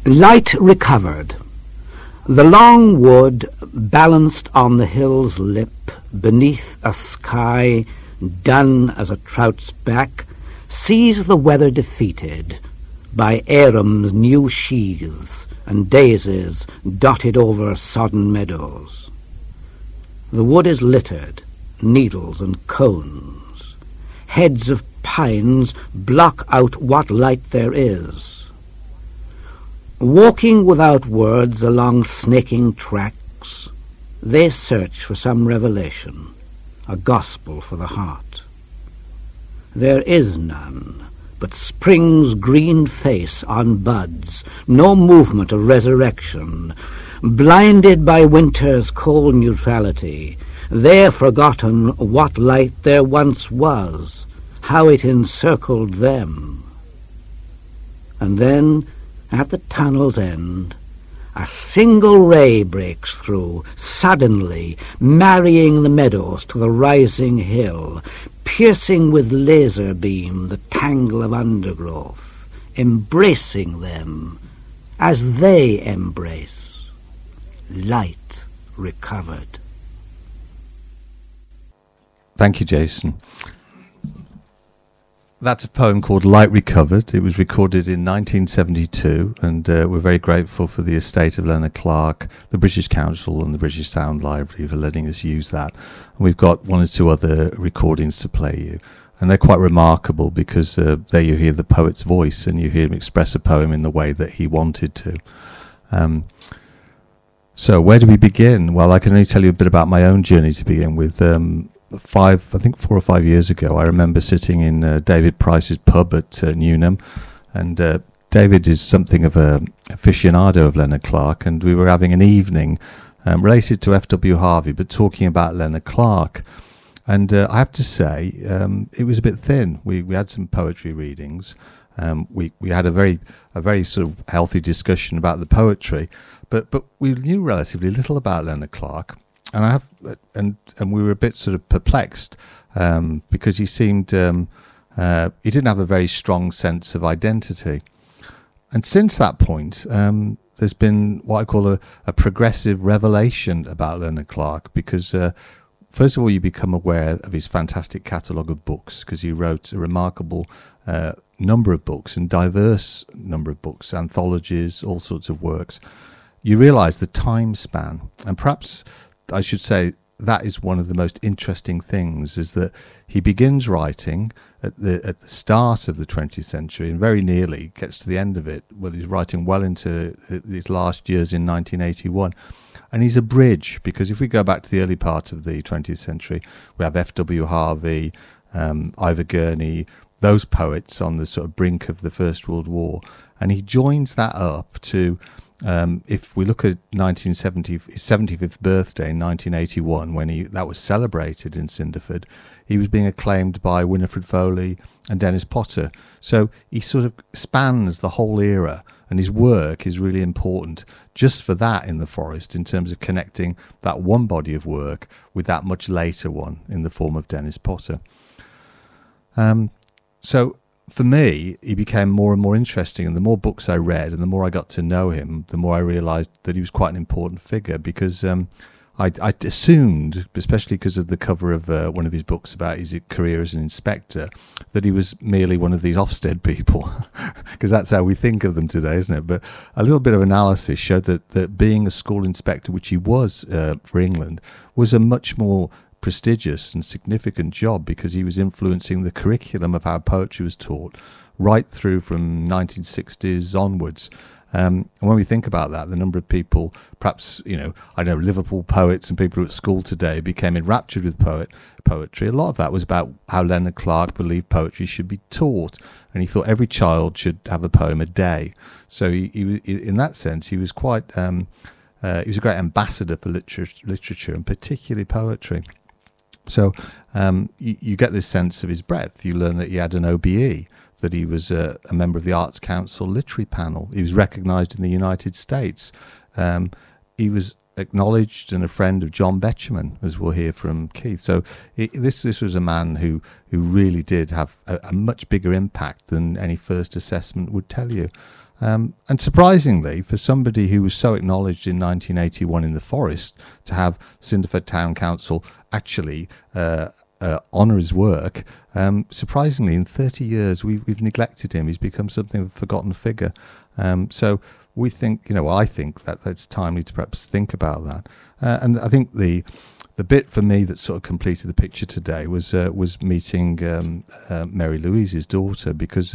Light recovered. The long wood, balanced on the hill's lip, beneath a sky dun as a trout's back, sees the weather defeated by Aram's new sheaves and daisies dotted over sodden meadows. The wood is littered, needles and cones. Heads of pines block out what light there is. Walking without words along snaking tracks, they search for some revelation, a gospel for the heart. There is none, but spring's green face on buds, no movement of resurrection. Blinded by winter's cold neutrality, they've forgotten what light there once was, how it encircled them. And then, at the tunnel's end, a single ray breaks through, suddenly, marrying the meadows to the rising hill, piercing with laser beam the tangle of undergrowth, embracing them as they embrace. Light recovered. Thank you, Jason. That's a poem called Light Recovered. It was recorded in 1972, and we're very grateful for the estate of Leonard Clark, the British Council and the British Sound Library for letting us use that. And we've got one or two other recordings to play you, and they're quite remarkable because there you hear the poet's voice and you hear him express a poem in the way that he wanted to. So where do we begin? Well, I can only tell you a bit about my own journey to begin with. 4 or 5 years ago, I remember sitting in David Price's pub at Newnham, and David is something of a aficionado of Leonard Clark, and we were having an evening related to F.W. Harvey, but talking about Leonard Clark. And I have to say, it was a bit thin. We had some poetry readings. We had a very sort of healthy discussion about the poetry, but we knew relatively little about Leonard Clark. And we were a bit sort of perplexed because he seemed he didn't have a very strong sense of identity. And since that point, there's been what I call a progressive revelation about Leonard Clark, because first of all, you become aware of his fantastic catalogue of books, because he wrote a remarkable number of books, and diverse number of books, anthologies, all sorts of works. You realise the time span, and perhaps I should say that is one of the most interesting things, is that he begins writing at the start of the 20th century and very nearly gets to the end of it. Well, he's writing well into his last years in 1981. And he's a bridge, because if we go back to the early part of the 20th century, we have F.W. Harvey, Ivor Gurney, those poets on the sort of brink of the First World War. And he joins that up to... if we look at 1970, his 75th birthday in 1981, when that was celebrated in Cinderford, he was being acclaimed by Winifred Foley and Dennis Potter. So he sort of spans the whole era, and his work is really important just for that in the forest, in terms of connecting that one body of work with that much later one in the form of Dennis Potter. So for me, he became more and more interesting, and the more books I read and the more I got to know him, the more I realised that he was quite an important figure, because I assumed, especially because of the cover of one of his books about his career as an inspector, that he was merely one of these Ofsted people, because that's how we think of them today, isn't it? But a little bit of analysis showed that being a school inspector, which he was for England, was a much more prestigious and significant job, because he was influencing the curriculum of how poetry was taught right through from 1960s onwards. And when we think about that, the number of people, perhaps, I know Liverpool poets and people at school today became enraptured with poetry. A lot of that was about how Leonard Clark believed poetry should be taught, and he thought every child should have a poem a day. So he in that sense, he was quite he was a great ambassador for literature and particularly poetry. So you get this sense of his breadth. You learn that he had an OBE, that he was a member of the Arts Council literary panel. He was recognised in the United States. He was acknowledged and a friend of John Betjeman, as we'll hear from Keith. So this was a man who really did have a much bigger impact than any first assessment would tell you. And surprisingly, for somebody who was so acknowledged in 1981 in the Forest, to have Cinderford Town Council actually honour his work, surprisingly, in 30 years, we've neglected him. He's become something of a forgotten figure. So we think, I think that it's timely to perhaps think about that. And I think the bit for me that sort of completed the picture today was meeting Mary Louise, his daughter, because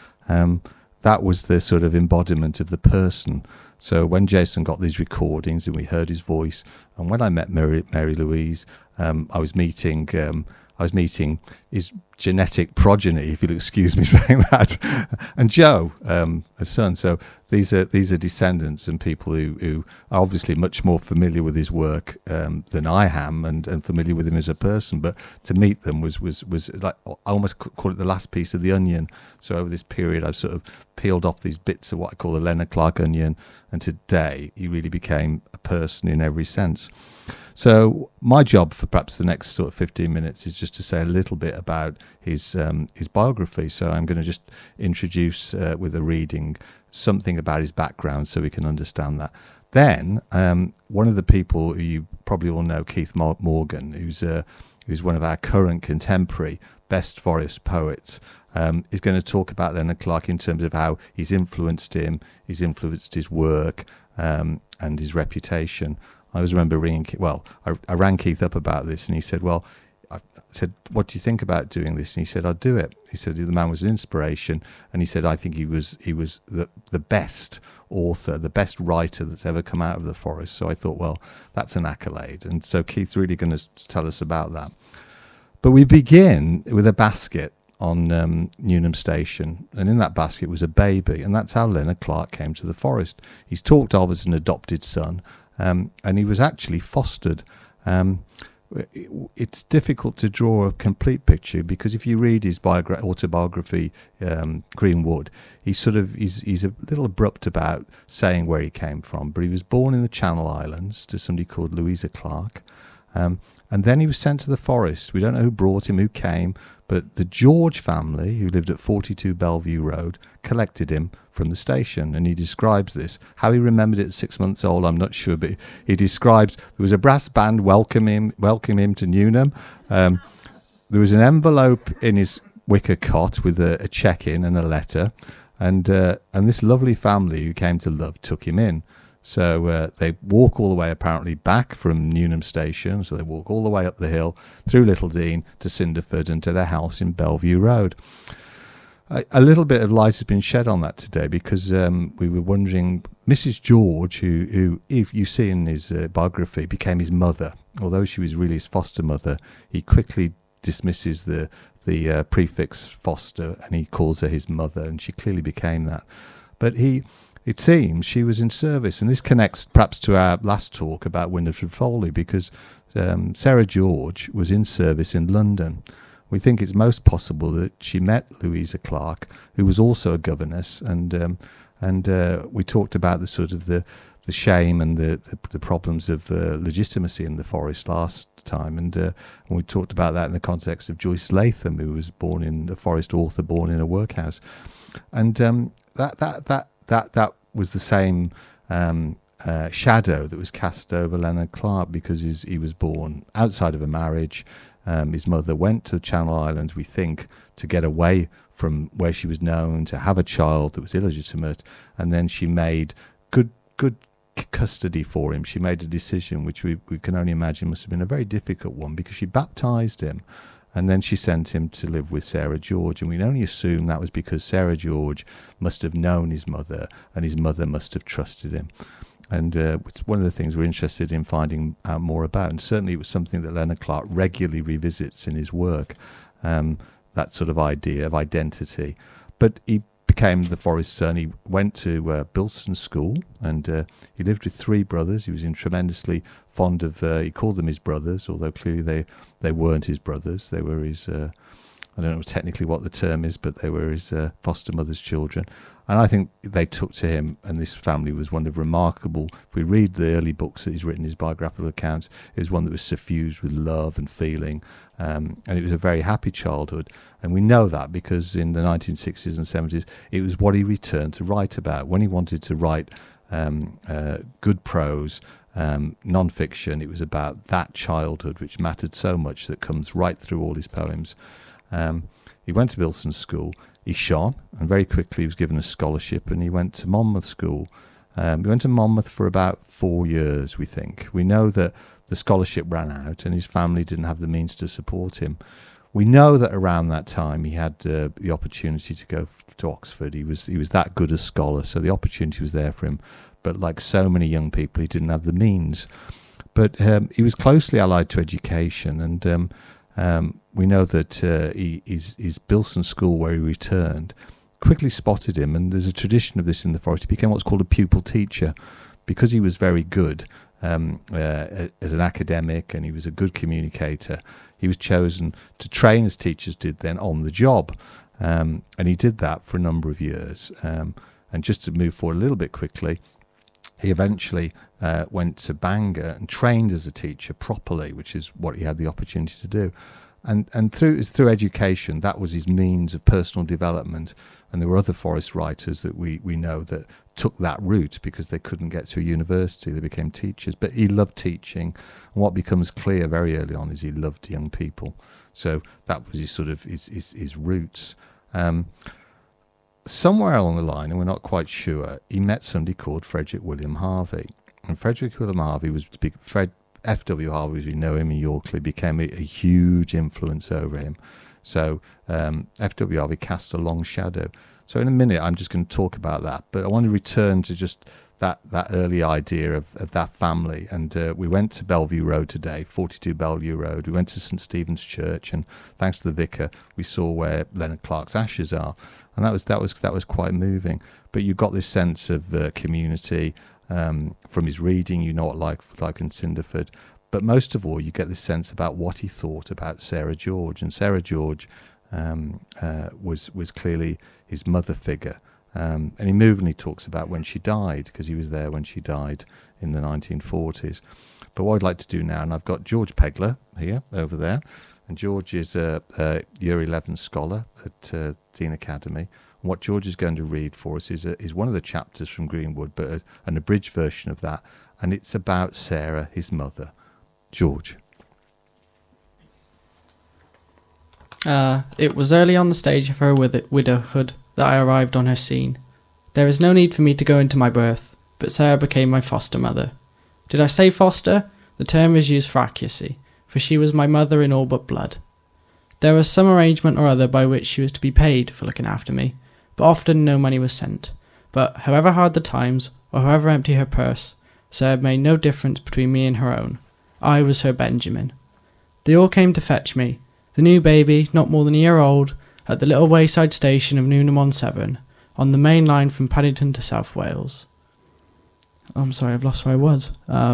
that was the sort of embodiment of the person. So when Jason got these recordings and we heard his voice, and when I met Mary Louise, I was meeting his genetic progeny, if you'll excuse me saying that, and Joe, his son. So these are descendants and people who are obviously much more familiar with his work than I am, and familiar with him as a person. But to meet them was like, I almost call it the last piece of the onion. So over this period, I've sort of peeled off these bits of what I call the Leonard Clark onion, and today he really became a person in every sense. So my job for perhaps the next sort of 15 minutes is just to say a little bit about his biography. So I'm going to just introduce with a reading something about his background so we can understand that. Then one of the people who you probably all know, Keith Morgan, who's one of our current contemporary best Forest poets, is going to talk about Leonard Clark in terms of how he's influenced him, he's influenced his work and his reputation. I always remember I rang Keith up about this, and he said, I said, what do you think about doing this? And he said, I'd do it. He said the man was an inspiration, and he said, I think he was the best author, the best writer that's ever come out of the Forest. So I thought, that's an accolade. And so Keith's really going to tell us about that. But we begin with a basket on Newnham Station, and in that basket was a baby, and that's how Leonard Clark came to the Forest. He's talked of as an adopted son, and he was actually fostered. It's difficult to draw a complete picture, because if you read his autobiography, Greenwood, he's a little abrupt about saying where he came from. But he was born in the Channel Islands to somebody called Louisa Clark, and then he was sent to the Forest. We don't know who brought him, who came, but the George family, who lived at 42 Bellevue Road, collected him from the station, and he describes this. How he remembered it at 6 months old, I'm not sure, but he describes there was a brass band welcoming him to Newnham. There was an envelope in his wicker cot with a check in and a letter, and this lovely family who came to love took him in. So they walk all the way apparently back from Newnham Station, so they walk all the way up the hill through Little Dean to Cinderford and to their house in Bellevue Road. A little bit of light has been shed on that today, because we were wondering, Mrs. George, who if you see in his biography, became his mother. Although she was really his foster mother, he quickly dismisses the prefix foster, and he calls her his mother, and she clearly became that. But it seems she was in service, and this connects perhaps to our last talk about Winifred Foley, because Sarah George was in service in London. We think it's most possible that she met Louisa Clark, who was also a governess, and we talked about the sort of the shame and the problems of legitimacy in the Forest last time, and we talked about that in the context of Joyce Latham, who was born in a Forest author, born in a workhouse, and that was the same shadow that was cast over Leonard Clark, because he was born outside of a marriage. His mother went to the Channel Islands, we think, to get away from where she was known, to have a child that was illegitimate, and then she made good custody for him. She made a decision which we can only imagine must have been a very difficult one, because she baptised him, and then she sent him to live with Sarah George, and we can only assume that was because Sarah George must have known his mother, and his mother must have trusted him. And it's one of the things we're interested in finding out more about. And certainly it was something that Leonard Clark regularly revisits in his work, that sort of idea of identity. But he became the Forest son. He went to Bilston School, and he lived with three brothers. He was tremendously fond of, he called them his brothers, although clearly they weren't his brothers. They were his I don't know technically what the term is, but they were his foster mother's children. And I think they took to him, and this family was one of remarkable. If we read the early books that he's written, his biographical accounts, it was one that was suffused with love and feeling, and it was a very happy childhood. And we know that because in the 1960s and 70s, it was what he returned to write about. When he wanted to write good prose, non-fiction, it was about that childhood, which mattered so much, that comes right through all his poems. He went to Bilson School. He shone, and very quickly he was given a scholarship, and he went to Monmouth School. He went to Monmouth for about 4 years, we think. We know that the scholarship ran out, and his family didn't have the means to support him. We know that around that time he had the opportunity to go to Oxford. He was that good a scholar, so the opportunity was there for him. But like so many young people, he didn't have the means. But he was closely allied to education, and we know that his Bilson School, where he returned, quickly spotted him, and there's a tradition of this in the Forest. He became what's called a pupil teacher because he was very good as an academic, and he was a good communicator. He was chosen to train, as teachers did then, on the job, and he did that for a number of years. And just to move forward a little bit quickly, he eventually went to Bangor and trained as a teacher properly, which is what he had the opportunity to do. And through education, that was his means of personal development. And there were other Forest writers that we know that took that route because they couldn't get to a university. They became teachers. But he loved teaching. And what becomes clear very early on is he loved young people. So that was his sort of his roots. Somewhere along the line, and we're not quite sure, he met somebody called Frederick William Harvey. And Frederick William Harvey was F.W. Harvey, as we know him in Yorkley, became a huge influence over him. So F.W. Harvey cast a long shadow. So in a minute, I'm just going to talk about that. But I want to return to just that early idea of that family. And we went to Bellevue Road today, 42 Bellevue Road. We went to St. Stephen's Church, and thanks to the vicar, we saw where Leonard Clark's ashes are. And that was quite moving. But you got this sense of community from his reading. You know what like in Cinderford. But most of all, you get this sense about what he thought about Sarah George. And Sarah George was clearly his mother figure. And he movingly talks about when she died, because he was there when she died in the 1940s. But what I'd like to do now, and I've got George Pegler here, over there, and George is a Year 11 scholar at Dean Academy. And what George is going to read for us is one of the chapters from Greenwood, but an abridged version of that, and it's about Sarah, his mother. George. It was early on the stage of her widowhood that I arrived on her scene. There is no need for me to go into my birth, but Sarah became my foster mother. Did I say foster? The term is used for accuracy, for she was my mother in all but blood. There was some arrangement or other by which she was to be paid for looking after me, but often no money was sent. But however hard the times, or however empty her purse, Sarah made no difference between me and her own. I was her Benjamin. They all came to fetch me, the new baby, not more than a year old, at the little wayside station of Newnham-on-Severn, on the main line from Paddington to South Wales. I'm sorry, I've lost where I was.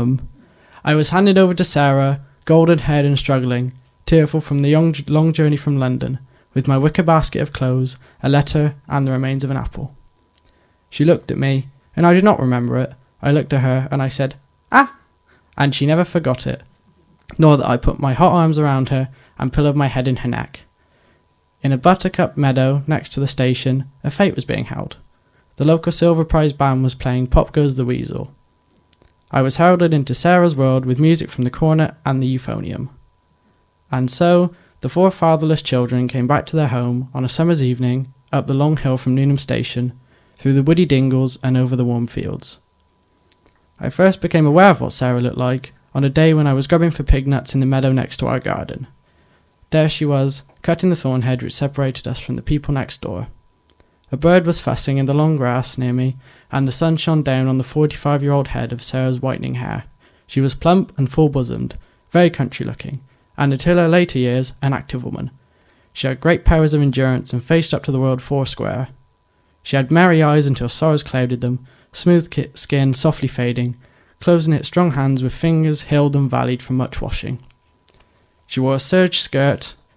I was handed over to Sarah, golden-haired and struggling, tearful from the long journey from London, with my wicker basket of clothes, a letter, and the remains of an apple. She looked at me, and I did not remember it. I looked at her, and I said, "Ah!" And she never forgot it, nor that I put my hot arms around her and pillowed my head in her neck. In a buttercup meadow next to the station, a fete was being held. The local Silver Prize band was playing Pop Goes the Weasel. I was heralded into Sarah's world with music from the cornet and the euphonium. And so, the 4 fatherless children came back to their home on a summer's evening, up the long hill from Newnham Station, through the woody dingles and over the warm fields. I first became aware of what Sarah looked like on a day when I was grubbing for pig nuts in the meadow next to our garden. There she was, cutting the thorn hedge which separated us from the people next door. A bird was fussing in the long grass near me, and the sun shone down on the 45-year-old head of Sarah's whitening hair. She was plump and full-bosomed, very country-looking, and until her later years, an active woman. She had great powers of endurance and faced up to the world foursquare. She had merry eyes until sorrows clouded them, smooth skin softly fading, closed knit strong hands with fingers hilled and valleyed from much washing. She wore a serge skirt,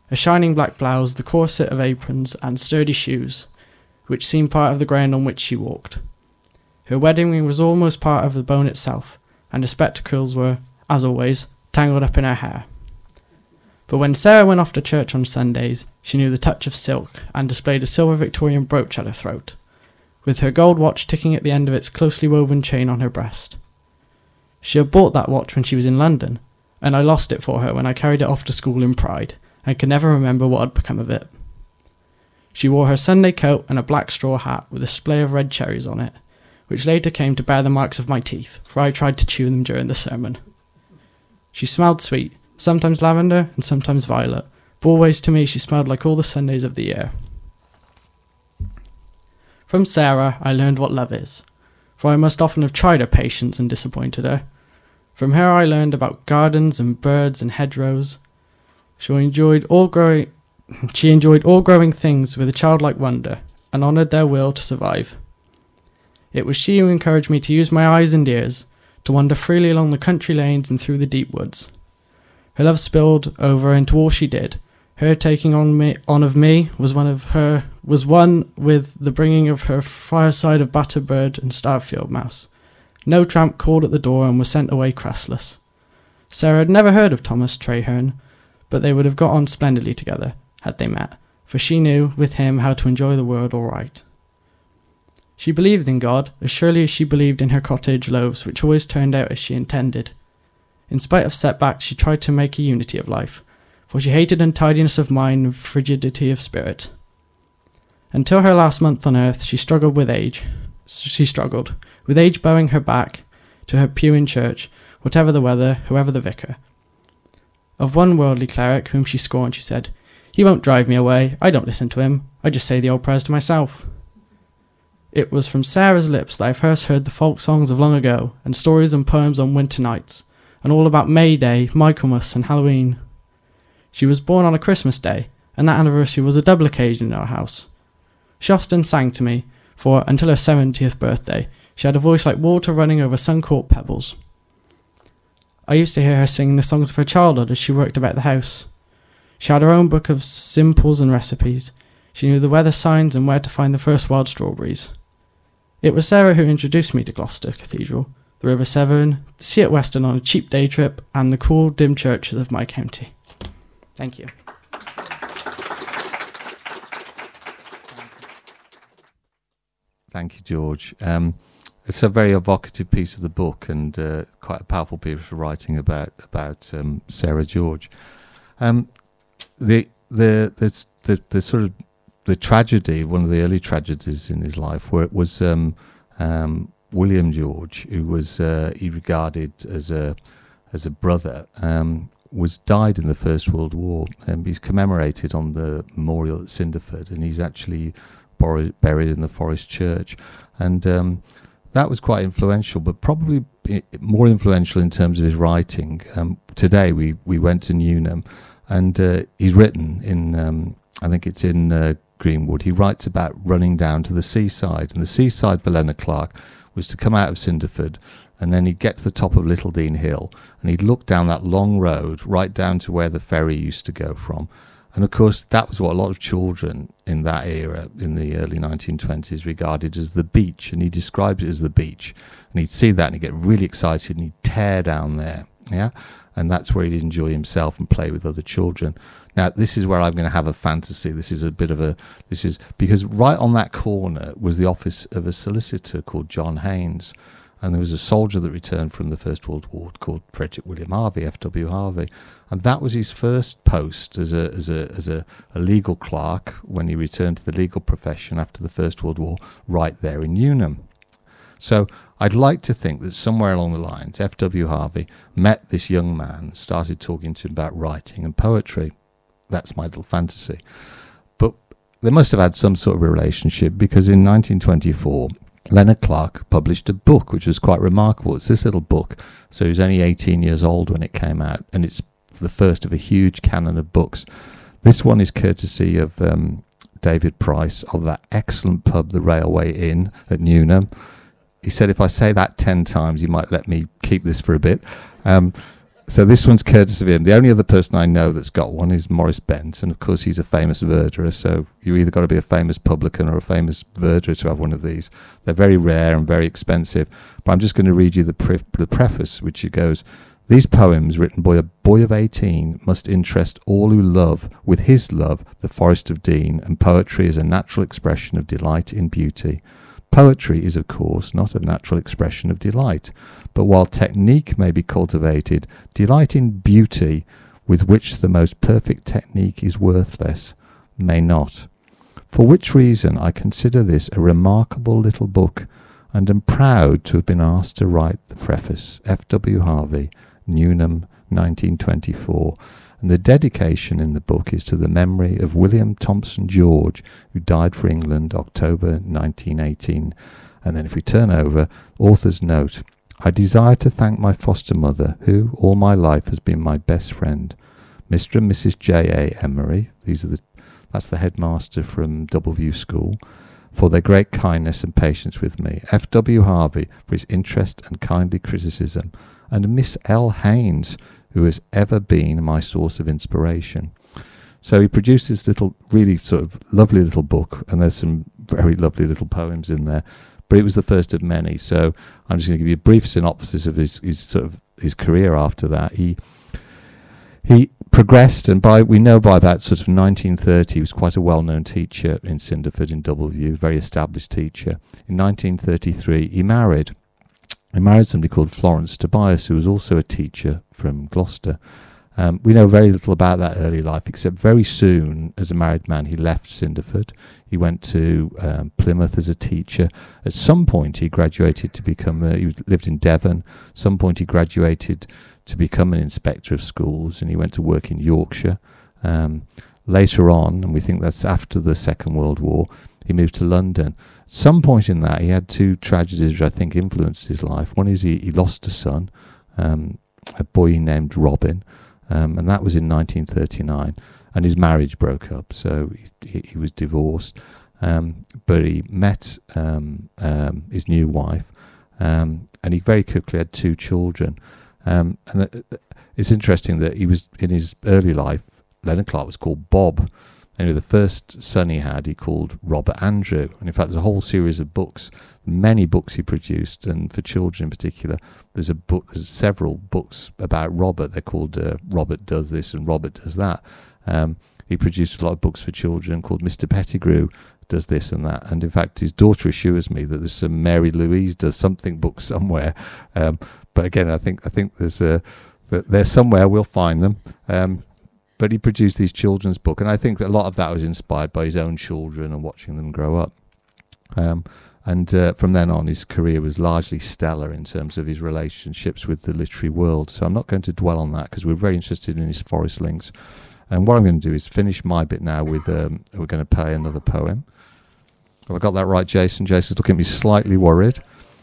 a shining black blouse, the corset of aprons, and sturdy shoes, which seemed part of the ground on which she walked. Her wedding ring was almost part of the bone itself, and her spectacles were, as always, tangled up in her hair. But when Sarah went off to church on Sundays, she knew the touch of silk, and displayed a silver Victorian brooch at her throat, with her gold watch ticking at the end of its closely woven chain on her breast. She had bought that watch when she was in London, and I lost it for her when I carried it off to school in pride, and could never remember what had become of it. She wore her Sunday coat and a black straw hat with a splay of red cherries on it, which later came to bear the marks of my teeth, for I tried to chew them during the sermon. She smelled sweet, sometimes lavender and sometimes violet, but always to me she smelled like all the Sundays of the year. From Sarah I learned what love is, for I must often have tried her patience and disappointed her. From her I learned about gardens and birds and hedgerows. She enjoyed all growing things with a childlike wonder, and honoured their will to survive. It was she who encouraged me to use my eyes and ears, to wander freely along the country lanes and through the deep woods. Her love spilled over into all she did. Her taking on of me was one with the bringing of her fireside of butterbird and starfield mouse. No tramp called at the door and was sent away crustless. Sarah had never heard of Thomas Traherne, but they would have got on splendidly together, had they met, for she knew, with him, how to enjoy the world all right. She believed in God, as surely as she believed in her cottage loaves, which always turned out as she intended. In spite of setbacks, she tried to make a unity of life, for she hated untidiness of mind and frigidity of spirit. Until her last month on earth, she struggled with age, bowing her back to her pew in church, whatever the weather, whoever the vicar. Of one worldly cleric whom she scorned, she said, "He won't drive me away. I don't listen to him. I just say the old prayers to myself." It was from Sarah's lips that I first heard the folk songs of long ago, and stories and poems on winter nights, and all about May Day, Michaelmas, and Halloween. She was born on a Christmas Day, and that anniversary was a double occasion in our house. She often sang to me, for, until her 70th birthday, she had a voice like water running over sun-caught pebbles. I used to hear her sing the songs of her childhood as she worked about the house. She had her own book of simples and recipes. She knew the weather signs and where to find the first wild strawberries. It was Sarah who introduced me to Gloucester Cathedral, the River Severn, the sea at Weston on a cheap day trip, and the cool, dim churches of my county. Thank you. Thank you, George. It's a very evocative piece of the book, and quite a powerful piece of writing about Sarah George. The sort of the tragedy, one of the early tragedies in his life, where it was William George, who was he regarded as a brother, died in the First World War. He's commemorated on the memorial at Cinderford, and he's actually buried in the Forest Church, and that was quite influential, but probably more influential in terms of his writing. Today we went to Newnham, and he's written in I think it's in Greenwood. He writes about running down to the seaside, and the seaside for Leonard Clark was to come out of Cinderford, and then he'd get to the top of Little Dean Hill, and he'd look down that long road right down to where the ferry used to go from. And of course, that was what a lot of children in that era, in the early 1920s, regarded as the beach. And he described it as the beach. And he'd see that and he'd get really excited and he'd tear down there. Yeah. And that's where he'd enjoy himself and play with other children. Now, this is where I'm going to have a fantasy. Because right on that corner was the office of a solicitor called John Haynes. And there was a soldier that returned from the First World War called Frederick William Harvey, F.W. Harvey. And that was his first post as a legal clerk when he returned to the legal profession after the First World War, right there in Newnham. So I'd like to think that somewhere along the lines, F.W. Harvey met this young man, started talking to him about writing and poetry. That's my little fantasy. But they must have had some sort of a relationship, because in 1924, Leonard Clark published a book which was quite remarkable. It's this little book. So he was only 18 years old when it came out, and it's the first of a huge canon of books. This one is courtesy of David Price of that excellent pub, the Railway Inn at Newnham. He said if I say that 10 times, you might let me keep this for a bit. So this one's courtesy of him. The only other person I know that's got one is Maurice Bent, and of course he's a famous verderer, so you either got to be a famous publican or a famous verderer to have one of these. They're very rare and very expensive, but I'm just going to read you the preface, which goes, "These poems, written by a boy of 18, must interest all who love, with his love, the Forest of Dean, and poetry is a natural expression of delight in beauty. Poetry is, of course, not a natural expression of delight, but while technique may be cultivated, delight in beauty, with which the most perfect technique is worthless, may not. For which reason I consider this a remarkable little book, and am proud to have been asked to write the preface. F.W. Harvey, Newnham, 1924. And the dedication in the book is to the memory of William Thompson George, who died for England October 1918. And then if we turn over, author's note, I desire to thank my foster mother, who all my life has been my best friend, Mr. and Mrs. J.A. Emery, that's the headmaster from Doubleview School, for their great kindness and patience with me, F.W. Harvey for his interest and kindly criticism, and Miss L. Haynes, who has ever been my source of inspiration." So he produced this little, really sort of lovely little book, and there's some very lovely little poems in there, but it was the first of many. So I'm just going to give you a brief synopsis of his career after that. He progressed, and we know by about sort of 1930 he was quite a well-known teacher in Cinderford in Doubleview, very established teacher. In 1933 he married somebody called Florence Tobias, who was also a teacher from Gloucester. We know very little about that early life, except very soon, as a married man, he left Cinderford. He went to Plymouth as a teacher. At some point, he graduated to become, he lived in Devon. At some point, he graduated to become an inspector of schools, and he went to work in Yorkshire. Later on, and we think that's after the Second World War, he moved to London. At some point in that, he had two tragedies which I think influenced his life. One is he lost a son, a boy he named Robin, and that was in 1939, and his marriage broke up, so he was divorced, but he met his new wife, and he very quickly had two children. And it's interesting that he was, in his early life, Leonard Clark was called Bob. Anyway, the first son he had, he called Robert Andrew. And in fact, there's a whole series of books, many books he produced, and for children in particular, there's several books about Robert. They're called Robert Does This and Robert Does That. He produced a lot of books for children called Mr. Pettigrew Does This and That. And in fact, his daughter assures me that there's some Mary Louise Does Something books somewhere. But again, I think there's they're somewhere. We'll find them. But he produced these children's book, and I think that a lot of that was inspired by his own children and watching them grow up. And from then on, his career was largely stellar in terms of his relationships with the literary world. So I'm not going to dwell on that because we're very interested in his Forest Links. And what I'm going to do is finish my bit now with, we're going to play another poem. Have I got that right, Jason? Jason's looking at me slightly worried.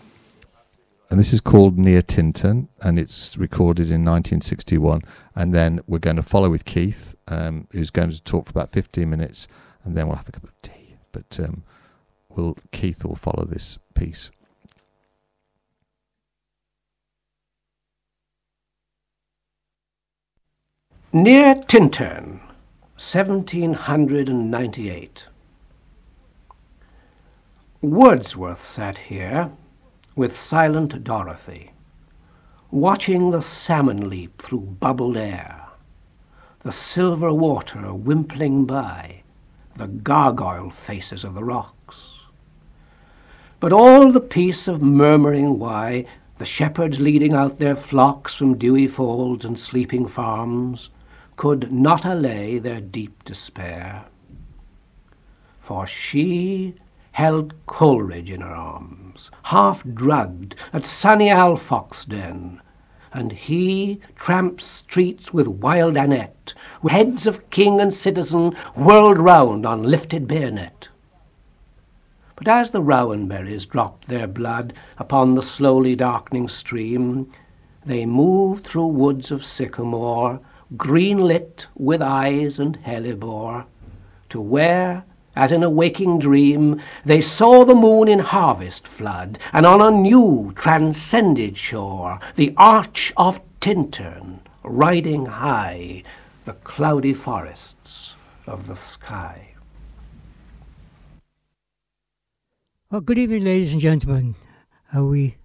And this is called Near Tintern, and it's recorded in 1961. And then we're going to follow with Keith, who's going to talk for about 15 minutes, and then we'll have a cup of tea. But Keith will follow this piece. Near Tintern, 1798. Wordsworth sat here with silent Dorothy, watching the salmon leap through bubbled air, the silver water wimpling by, the gargoyle faces of the rocks. But all the peace of murmuring why, the shepherds leading out their flocks from dewy folds and sleeping farms, could not allay their deep despair. For she held Coleridge in her arms, half drugged at sunny Alfoxden, and he tramped streets with wild Annette, with heads of king and citizen whirled round on lifted bayonet. But as the rowanberries dropped their blood upon the slowly darkening stream, they moved through woods of sycamore, green-lit with eyes and hellebore, to where, as in a waking dream, they saw the moon in harvest flood, and on a new transcended shore the arch of Tintern riding high the cloudy forests of the sky. Well, good evening, ladies and gentlemen. How are we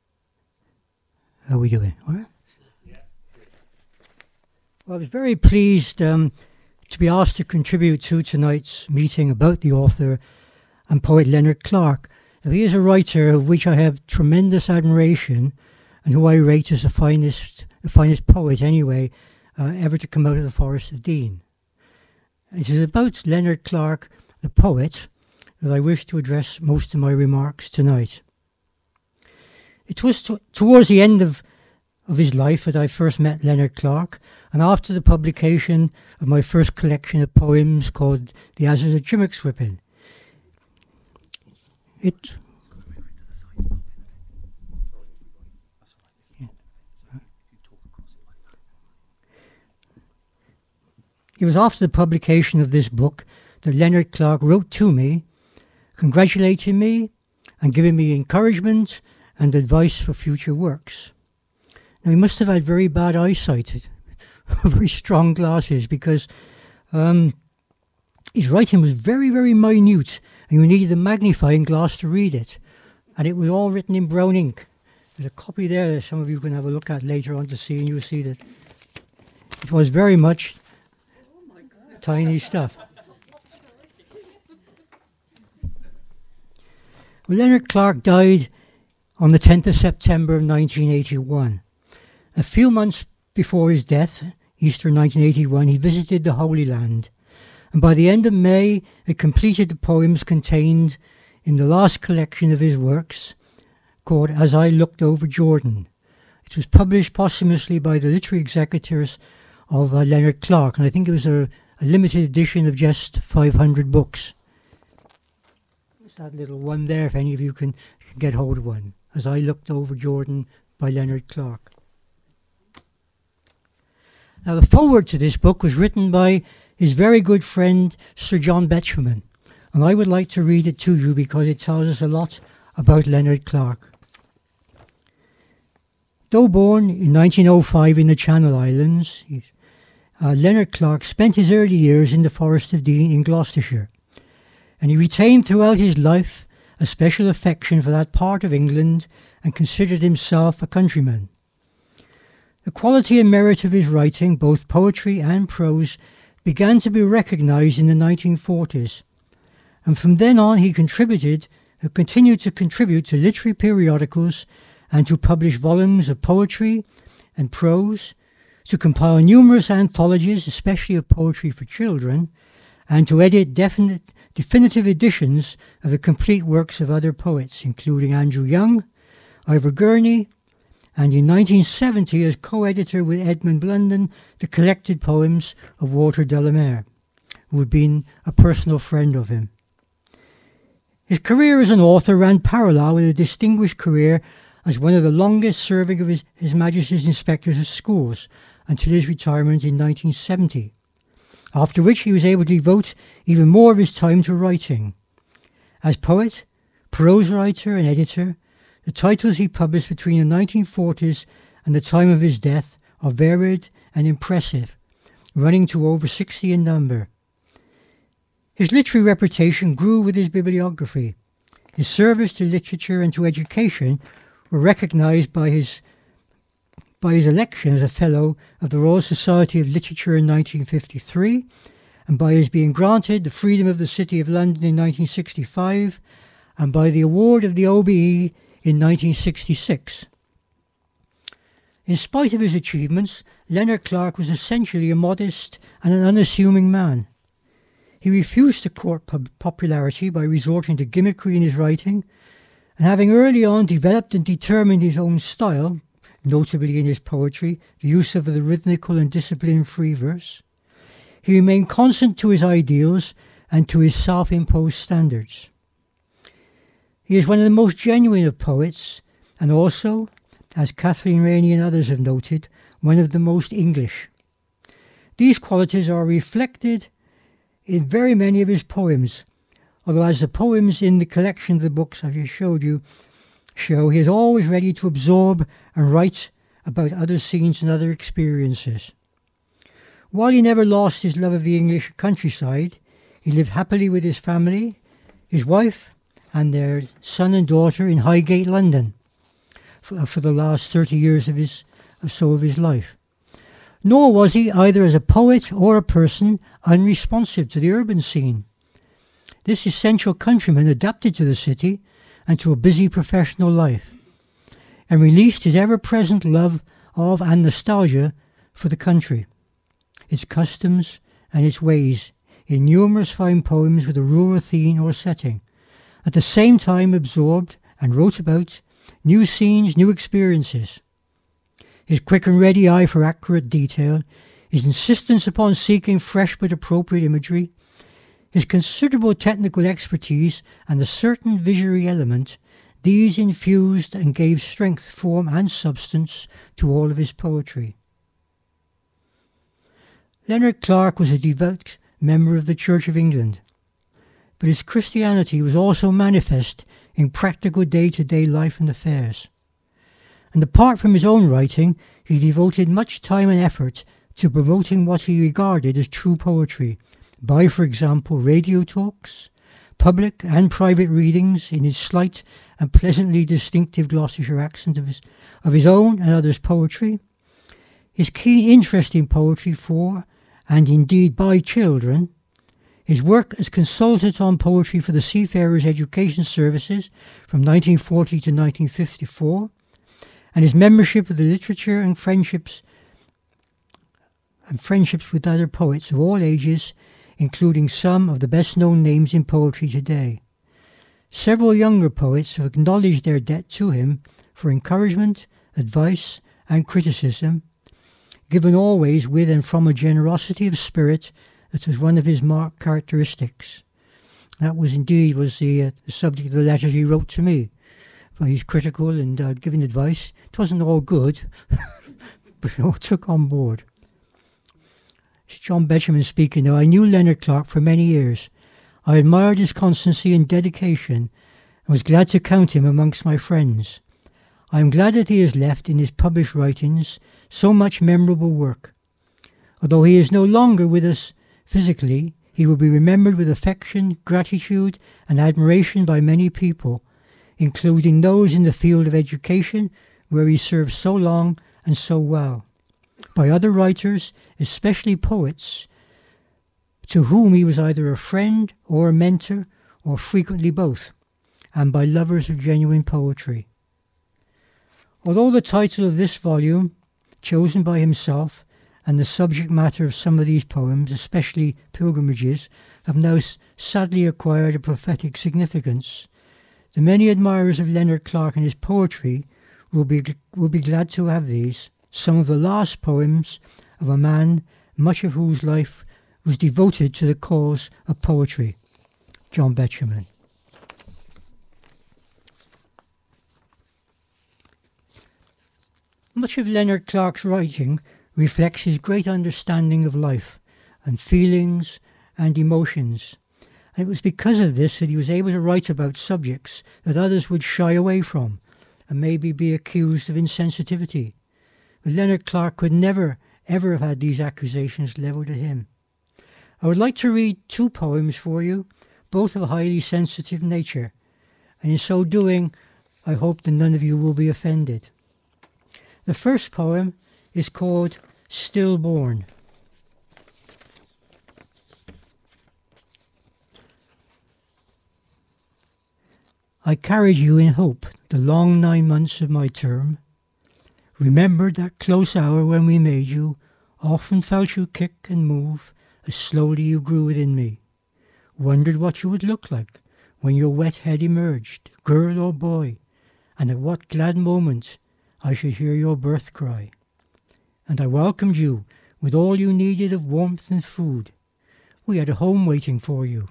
doing? All right? Yeah. Well, I was very pleased to be asked to contribute to tonight's meeting about the author and poet Leonard Clark. Now, he is a writer of which I have tremendous admiration and who I rate as the finest poet anyway ever to come out of the Forest of Dean. It is about Leonard Clark, the poet, that I wish to address most of my remarks tonight. It was towards the end of his life that I first met Leonard Clark, and after the publication of my first collection of poems called The Asses of Chimoxwhippin. It was after the publication of this book that Leonard Clark wrote to me, congratulating me and giving me encouragement and advice for future works. Now, he must have had very bad eyesight, very strong glasses, because his writing was very, very minute, and you needed a magnifying glass to read it. And it was all written in brown ink. There's a copy there that some of you can have a look at later on to see, and you'll see that it was very much tiny stuff. Well, Leonard Clark died on the 10th of September of 1981. A few months before his death, Easter 1981, he visited the Holy Land, and by the end of May had completed the poems contained in the last collection of his works, called As I Looked Over Jordan. It was published posthumously by the literary executors of Leonard Clark, and I think it was a limited edition of just 500 books. There's that little one there, if any of you can get hold of one. As I Looked Over Jordan by Leonard Clark. Now, the foreword to this book was written by his very good friend Sir John Betjeman, and I would like to read it to you because it tells us a lot about Leonard Clark. Though born in 1905 in the Channel Islands, Leonard Clark spent his early years in the Forest of Dean in Gloucestershire, and he retained throughout his life a special affection for that part of England and considered himself a countryman. The quality and merit of his writing, both poetry and prose, began to be recognised in the 1940s, and from then on he continued to contribute to literary periodicals and to publish volumes of poetry and prose, to compile numerous anthologies, especially of poetry for children, and to edit definitive editions of the complete works of other poets, including Andrew Young, Ivor Gurney, and in 1970 as co-editor with Edmund Blunden, the collected poems of Walter Delamere, who had been a personal friend of him. His career as an author ran parallel with a distinguished career as one of the longest serving of His Majesty's Inspectors of Schools until his retirement in 1970, after which he was able to devote even more of his time to writing. As poet, prose writer and editor, the titles he published between the 1940s and the time of his death are varied and impressive, running to over 60 in number. His literary reputation grew with his bibliography. His service to literature and to education were recognised by his election as a Fellow of the Royal Society of Literature in 1953, and by his being granted the Freedom of the City of London in 1965, and by the award of the OBE in 1966. In spite of his achievements, Leonard Clark was essentially a modest and an unassuming man. He refused to court popularity by resorting to gimmickry in his writing, and having early on developed and determined his own style, notably in his poetry, the use of the rhythmical and discipline-free verse, he remained constant to his ideals and to his self-imposed standards. He is one of the most genuine of poets, and also, as Kathleen Rainey and others have noted, one of the most English. These qualities are reflected in very many of his poems, although as the poems in the collection of the books I just showed you show, he is always ready to absorb and write about other scenes and other experiences. While he never lost his love of the English countryside, he lived happily with his family, his wife, and their son and daughter in Highgate, London, for the last 30 years of his life. Nor was he, either as a poet or a person, unresponsive to the urban scene. This essential countryman adapted to the city and to a busy professional life, and released his ever-present love of and nostalgia for the country, its customs and its ways, in numerous fine poems with a rural theme or setting, at the same time absorbed and wrote about new scenes, new experiences. His quick and ready eye for accurate detail, his insistence upon seeking fresh but appropriate imagery, his considerable technical expertise and a certain visionary element, these infused and gave strength, form and substance to all of his poetry. Leonard Clark was a devout member of the Church of England, but his Christianity was also manifest in practical day-to-day life and affairs. And apart from his own writing, he devoted much time and effort to promoting what he regarded as true poetry, by, for example, radio talks, public and private readings in his slight and pleasantly distinctive Gloucestershire accent of his own and others' poetry, his keen interest in poetry for, and indeed by, children, his work as consultant on poetry for the Seafarers Education Services from 1940 to 1954, and his membership of the literature and friendships with other poets of all ages, including some of the best-known names in poetry today. Several younger poets have acknowledged their debt to him for encouragement, advice, and criticism, given always with and from a generosity of spirit that was one of his marked characteristics. That was the subject of the letters he wrote to me. Well, he's critical and giving advice. It wasn't all good, but it all took on board. It's John Betjeman speaking now. I knew Leonard Clark for many years. I admired his constancy and dedication and was glad to count him amongst my friends. I am glad that he has left in his published writings so much memorable work. Although he is no longer with us physically, he will be remembered with affection, gratitude, and admiration by many people, including those in the field of education where he served so long and so well, by other writers, especially poets, to whom he was either a friend or a mentor, or frequently both, and by lovers of genuine poetry. Although the title of this volume, chosen by himself, and the subject matter of some of these poems, especially pilgrimages, have now sadly acquired a prophetic significance, the many admirers of Leonard Clark and his poetry will be glad to have these, some of the last poems of a man much of whose life was devoted to the cause of poetry. John Betjeman. Much of Leonard Clark's writing reflects his great understanding of life and feelings and emotions, and it was because of this that he was able to write about subjects that others would shy away from and maybe be accused of insensitivity. But Leonard Clark could never, ever have had these accusations levelled at him. I would like to read two poems for you, both of a highly sensitive nature, and in so doing, I hope that none of you will be offended. The first poem is called Stillborn. I carried you in hope the long 9 months of my term, remembered that close hour when we made you, often felt you kick and move as slowly you grew within me, wondered what you would look like when your wet head emerged, girl or boy, and at what glad moment I should hear your birth cry. And I welcomed you with all you needed of warmth and food. We had a home waiting for you.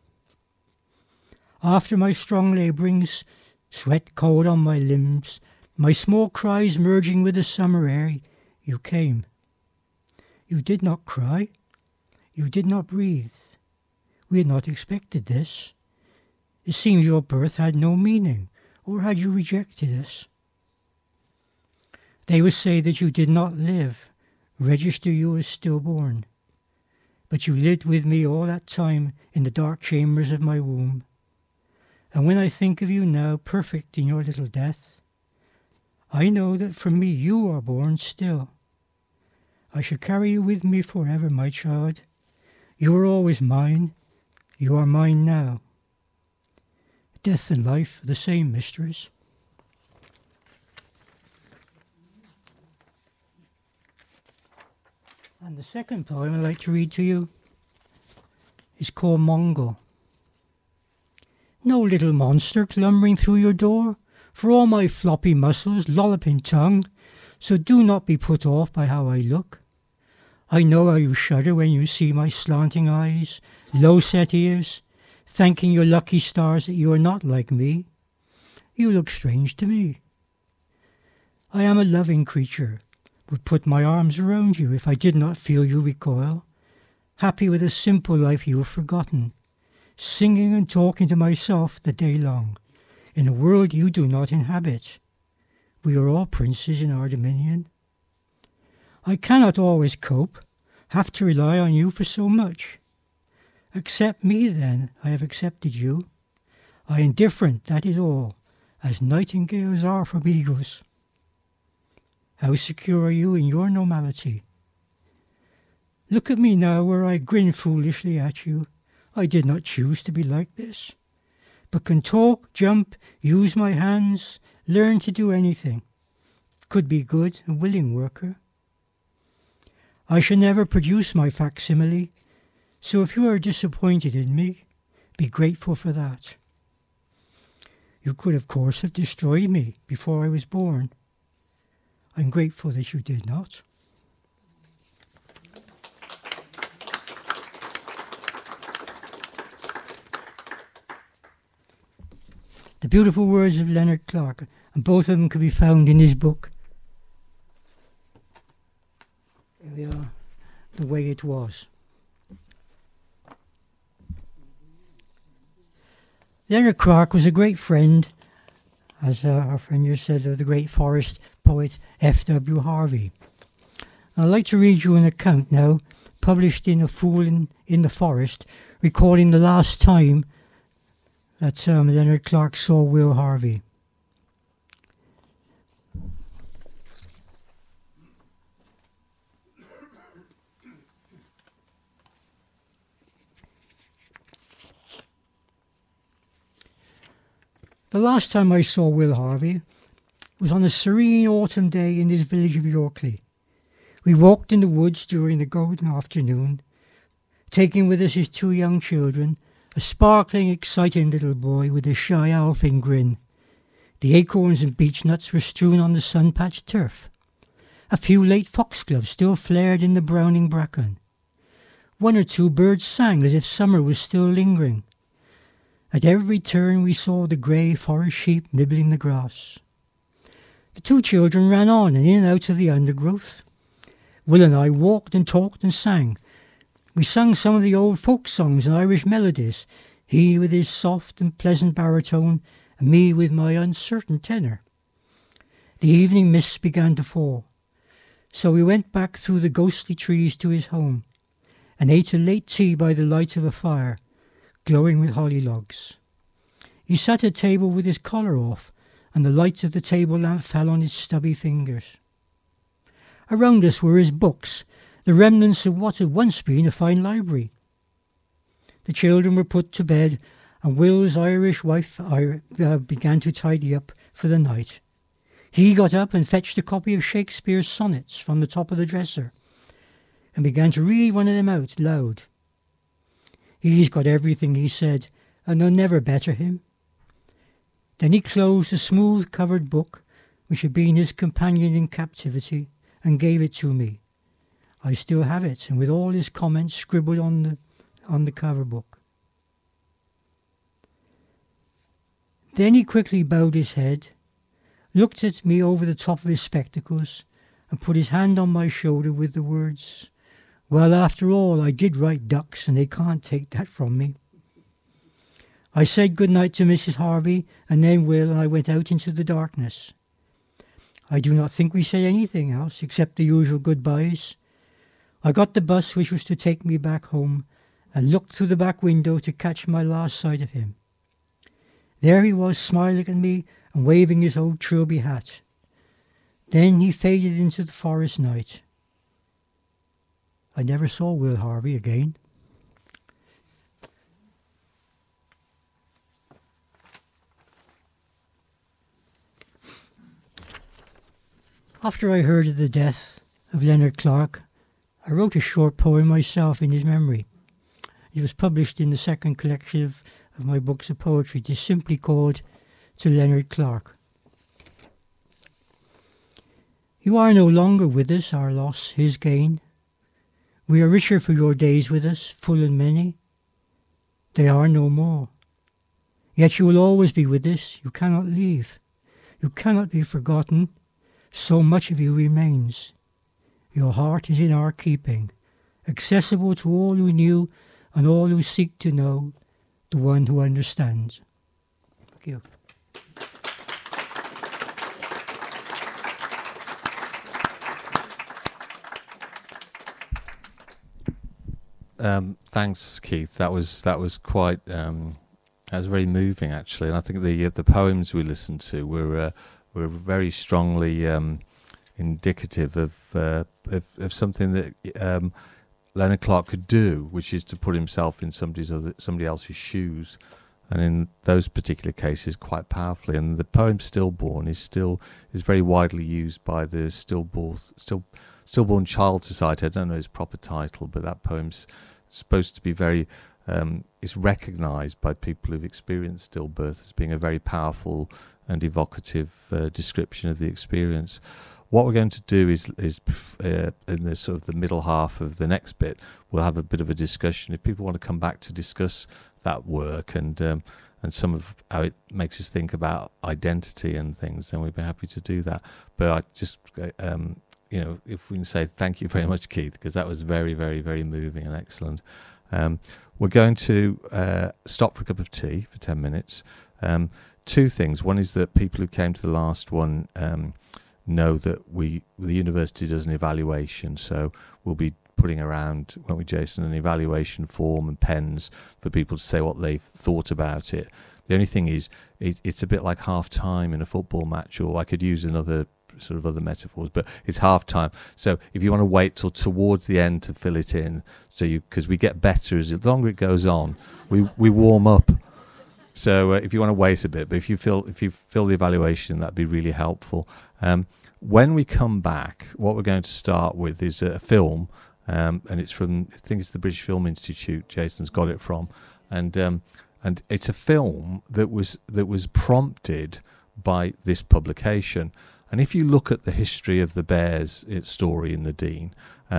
After my strong labourings, sweat cold on my limbs, my small cries merging with the summer air, you came. You did not cry. You did not breathe. We had not expected this. It seems your birth had no meaning, or had you rejected us? They would say that you did not live, register you as stillborn. But you lived with me all that time in the dark chambers of my womb. And when I think of you now, perfect in your little death, I know that for me you are born still. I shall carry you with me forever, my child. You are always mine. You are mine now. Death and life are the same, mistress. And the second poem I'd like to read to you is called Mongol. No little monster clambering through your door, for all my floppy muscles, lolloping tongue, so do not be put off by how I look. I know how you shudder when you see my slanting eyes, low-set ears, thanking your lucky stars that you are not like me. You look strange to me. I am a loving creature, would put my arms around you if I did not feel you recoil, happy with a simple life you have forgotten, singing and talking to myself the day long, in a world you do not inhabit. We are all princes in our dominion. I cannot always cope, have to rely on you for so much. Accept me then, I have accepted you. I am different, that is all, as nightingales are from eagles. How secure are you in your normality? Look at me now where I grin foolishly at you. I did not choose to be like this, but can talk, jump, use my hands, learn to do anything. Could be good, a willing worker. I shall never produce my facsimile, so if you are disappointed in me, be grateful for that. You could, of course, have destroyed me before I was born. I'm grateful that you did not. The beautiful words of Leonard Clark, and both of them can be found in his book. Here we are, The Way It Was. Leonard Clark was a great friend, as our friend just said, of the great forest poet F.W. Harvey. I'd like to read you an account now, published in A Fool in the Forest, recalling the last time that Leonard Clark saw Will Harvey. The last time I saw Will Harvey was on a serene autumn day in his village of Yorkley. We walked in the woods during the golden afternoon, taking with us his two young children, a sparkling, exciting little boy with a shy elfin grin. The acorns and beech nuts were strewn on the sun-patched turf. A few late foxgloves still flared in the browning bracken. One or two birds sang as if summer was still lingering. At every turn we saw the grey forest sheep nibbling the grass. The two children ran on and in and out of the undergrowth. Will and I walked and talked and sang. We sung some of the old folk songs and Irish melodies, he with his soft and pleasant baritone, and me with my uncertain tenor. The evening mists began to fall, so we went back through the ghostly trees to his home, and ate a late tea by the light of a fire, glowing with holly logs. He sat at table with his collar off, and the light of the table lamp fell on his stubby fingers. Around us were his books, the remnants of what had once been a fine library. The children were put to bed, and Will's Irish wife began to tidy up for the night. He got up and fetched a copy of Shakespeare's sonnets from the top of the dresser, and began to read one of them out loud. He's got everything, he said, and they'll never better him. Then he closed the smooth-covered book, which had been his companion in captivity, and gave it to me. I still have it, and with all his comments scribbled on the cover book. Then he quickly bowed his head, looked at me over the top of his spectacles, and put his hand on my shoulder with the words, "Well, after all, I did write ducks, and they can't take that from me." I said good night to Mrs. Harvey, and then Will and I went out into the darkness. I do not think we said anything else except the usual goodbyes. I got the bus which was to take me back home and looked through the back window to catch my last sight of him. There he was, smiling at me and waving his old Trilby hat. Then he faded into the forest night. I never saw Will Harvey again. After I heard of the death of Leonard Clark, I wrote a short poem myself in his memory. It was published in the second collection of my books of poetry. It is simply called To Leonard Clark. You are no longer with us, our loss, his gain. We are richer for your days with us, full and many. They are no more. Yet you will always be with us, you cannot leave. You cannot be forgotten, so much of you remains. Your heart is in our keeping, accessible to all who knew and all who seek to know, the one who understands. Thank you. Thanks, Keith. That was quite that was very moving, actually. And I think the poems we listened to were very strongly indicative of something that Leonard Clark could do, which is to put himself in somebody else's shoes, and in those particular cases, quite powerfully. And the poem "Stillborn" is very widely used by the Stillborn Child Society. I don't know its proper title, but that poem's supposed to be very. It's recognised by people who've experienced stillbirth as being a very powerful and evocative description of the experience. What we're going to do is in the sort of the middle half of the next bit, we'll have a bit of a discussion. If people want to come back to discuss that work and some of how it makes us think about identity and things, then we'd be happy to do that. But I just, if we can say thank you very much, Keith, because that was very, very, very moving and excellent. We're going to stop for a cup of tea for 10 minutes. Two things. One is that people who came to the last one know that the university does an evaluation, so we'll be putting around, won't we, Jason, an evaluation form and pens for people to say what they've thought about it. The only thing is, it's a bit like half time in a football match, or I could use other metaphors, but it's half time. So if you want to wait till towards the end to fill it in, because we get better as the longer it goes on, we warm up. So if you want to wait a bit, but if you fill the evaluation, that'd be really helpful. When we come back, what we're going to start with is a film, and it's from, I think it's the British Film Institute. Jason's got it from, and it's a film that was prompted by this publication. And if you look at the history of the Bears story in the Dean,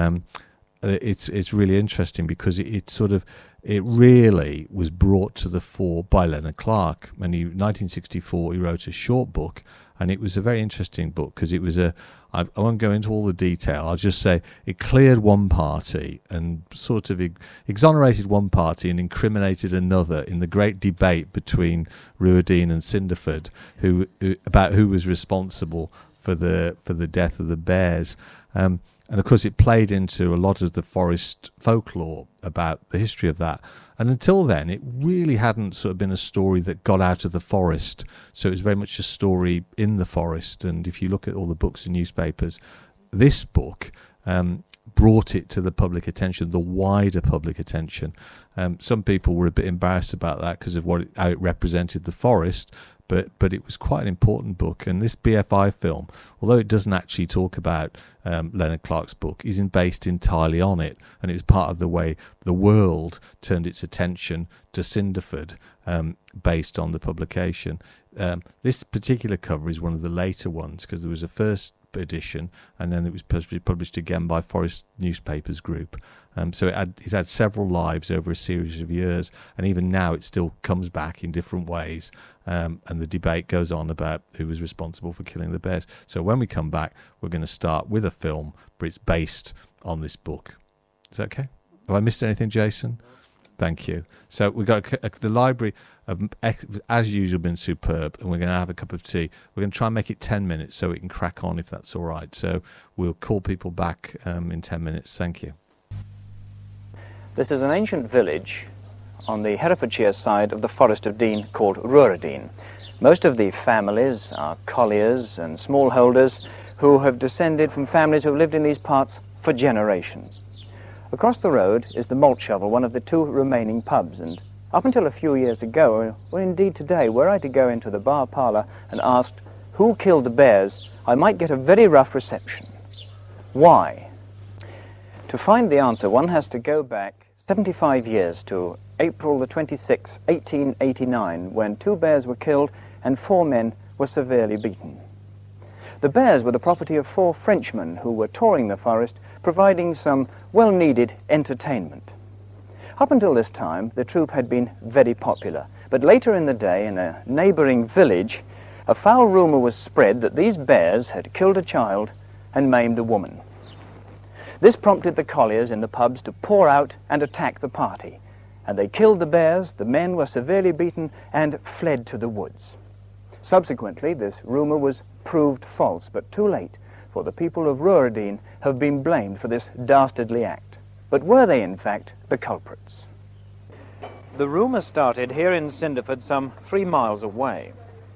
it's really interesting because it really was brought to the fore by Leonard Clark. And in 1964, he wrote a short book, and it was a very interesting book because it was I won't go into all the detail. I'll just say it cleared one party and sort of exonerated one party and incriminated another in the great debate between Ruadine and Cinderford, about who was responsible for the death of the Bears. And of course, it played into a lot of the forest folklore about the history of that. And until then, it really hadn't sort of been a story that got out of the forest. So it was very much a story in the forest. And if you look at all the books and newspapers, this book brought it to the public attention, the wider public attention. Some people were a bit embarrassed about that because of how it represented the forest. But it was quite an important book, and this BFI film, although it doesn't actually talk about Leonard Clark's book, is based entirely on it, and it was part of the way the world turned its attention to Cinderford, based on the publication. This particular cover is one of the later ones because there was a first edition, and then it was published again by Forest Newspapers Group. So it had several lives over a series of years, and even now it still comes back in different ways, and the debate goes on about who was responsible for killing the bears. So when we come back, we're going to start with a film, but it's based on this book. Is that okay? Have I missed anything, Jason? Thank you. So we've got the library, as usual, been superb, and we're going to have a cup of tea. We're going to try and make it 10 minutes so we can crack on, if that's all right. So we'll call people back in 10 minutes. Thank you. This is an ancient village on the Herefordshire side of the Forest of Dean called Ruradine. Most of the families are colliers and smallholders who have descended from families who have lived in these parts for generations. Across the road is the Malt Shovel, one of the two remaining pubs, and up until a few years ago, or indeed today, were I to go into the bar parlour and asked who killed the bears, I might get a very rough reception. Why? To find the answer, one has to go back 75 years to April the 26th, 1889, when 2 bears were killed and 4 men were severely beaten. The bears were the property of 4 Frenchmen who were touring the forest, providing some well-needed entertainment. Up until this time, the troupe had been very popular, but later in the day, in a neighbouring village, a foul rumour was spread that these bears had killed a child and maimed a woman. This prompted the colliers in the pubs to pour out and attack the party, and they killed the bears, the men were severely beaten, and fled to the woods. Subsequently, this rumour was proved false, but too late, for the people of Ruradine have been blamed for this dastardly act. But were they, in fact, the culprits? The rumour started here in Cinderford, some 3 miles away.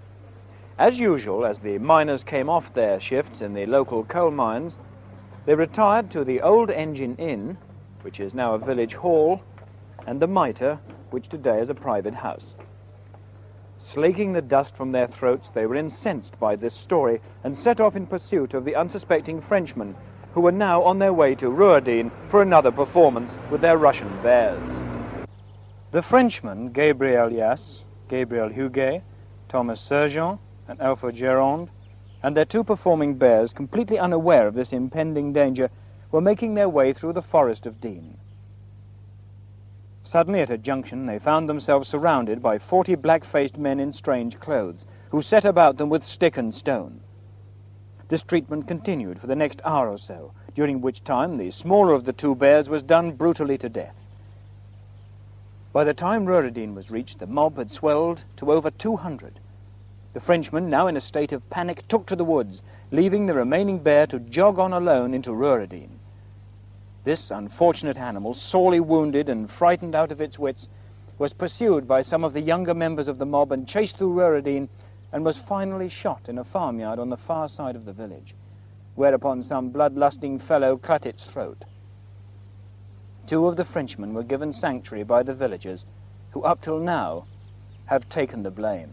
As usual, as the miners came off their shifts in the local coal mines, they retired to the Old Engine Inn, which is now a village hall, and the Mitre, which today is a private house. Slaking the dust from their throats, they were incensed by this story and set off in pursuit of the unsuspecting Frenchmen, who were now on their way to Ruradine for another performance with their Russian bears. The Frenchmen, Gabriel Yass, Gabriel Huguet, Thomas Sergent, and Alfred Gerond, and their 2 performing bears, completely unaware of this impending danger, were making their way through the Forest of Dean. Suddenly, at a junction, they found themselves surrounded by 40 black-faced men in strange clothes, who set about them with stick and stone. This treatment continued for the next hour or so, during which time the smaller of the 2 bears was done brutally to death. By the time Ruradine was reached, the mob had swelled to over 200. The Frenchmen, now in a state of panic, took to the woods, leaving the remaining bear to jog on alone into Ruradine. This unfortunate animal, sorely wounded and frightened out of its wits, was pursued by some of the younger members of the mob and chased through Ruradine, and was finally shot in a farmyard on the far side of the village, whereupon some bloodlusting fellow cut its throat. 2 of the Frenchmen were given sanctuary by the villagers, who up till now have taken the blame.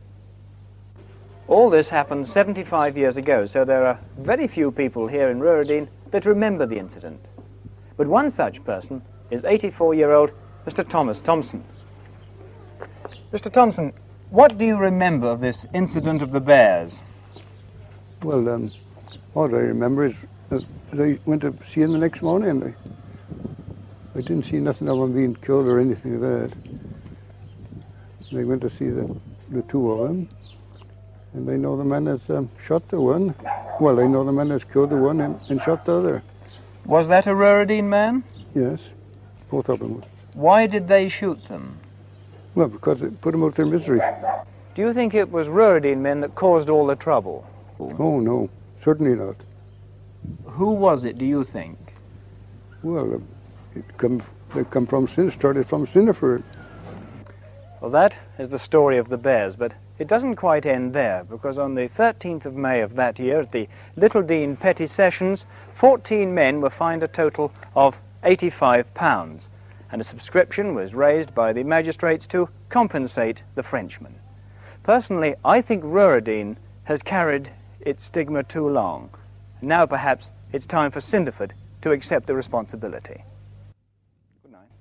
All this happened 75 years ago, so there are very few people here in Ruradine that remember the incident. But one such person is 84-year-old Mr. Thomas Thompson. Mr. Thompson, what do you remember of this incident of the bears? Well, all I remember is that I went to see him the next morning, and I didn't see nothing of him being killed or anything like that. And I went to see the 2 of them, and I know the man that's shot the one. Well, I know the man that's killed the one and shot the other. Was that a Ruradine man? Yes, both of them. Why did they shoot them? Well, because it put them out their misery. Do you think it was Ruradine men that caused all the trouble? Oh, no, certainly not. Who was it, do you think? Well, they come from started from Cinderford. Well, that is the story of the bears, but it doesn't quite end there, because on the 13th of May of that year, at the Little Dean Petty Sessions, 14 men were fined a total of £85, and a subscription was raised by the magistrates to compensate the Frenchmen. Personally, I think Ruradine has carried its stigma too long. Now perhaps it's time for Cinderford to accept the responsibility. Good night.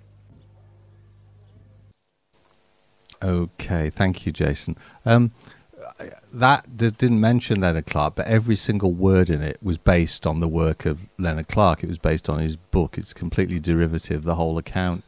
Okay, thank you, Jason. That didn't mention Leonard Clark, but every single word in it was based on the work of Leonard Clark. It was based on his book. It's completely derivative, the whole account.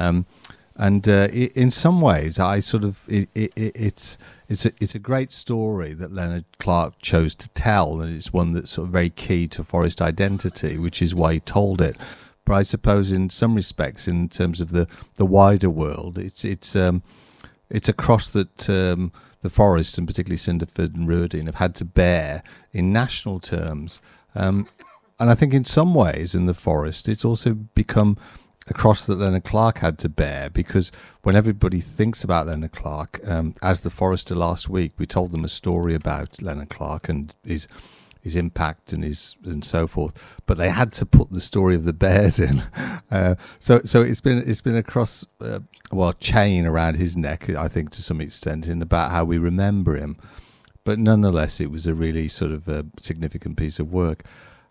In some ways, it's a great story that Leonard Clark chose to tell, and it's one that's sort of very key to forest identity, which is why he told it. but I suppose in some respects, in terms of the wider world, it's a cross that the Forest, and particularly Cinderford and Ruradine, have had to bear in national terms. And I think in some ways in the Forest, it's also become a cross that Leonard Clark had to bear, because when everybody thinks about Leonard Clark, as the Forester last week, we told them a story about Leonard Clark and his impact and so forth, but they had to put the story of the Bears in. So it's been a cross, chain around his neck, I think, to some extent, in about how we remember him. But nonetheless, it was a really sort of a significant piece of work.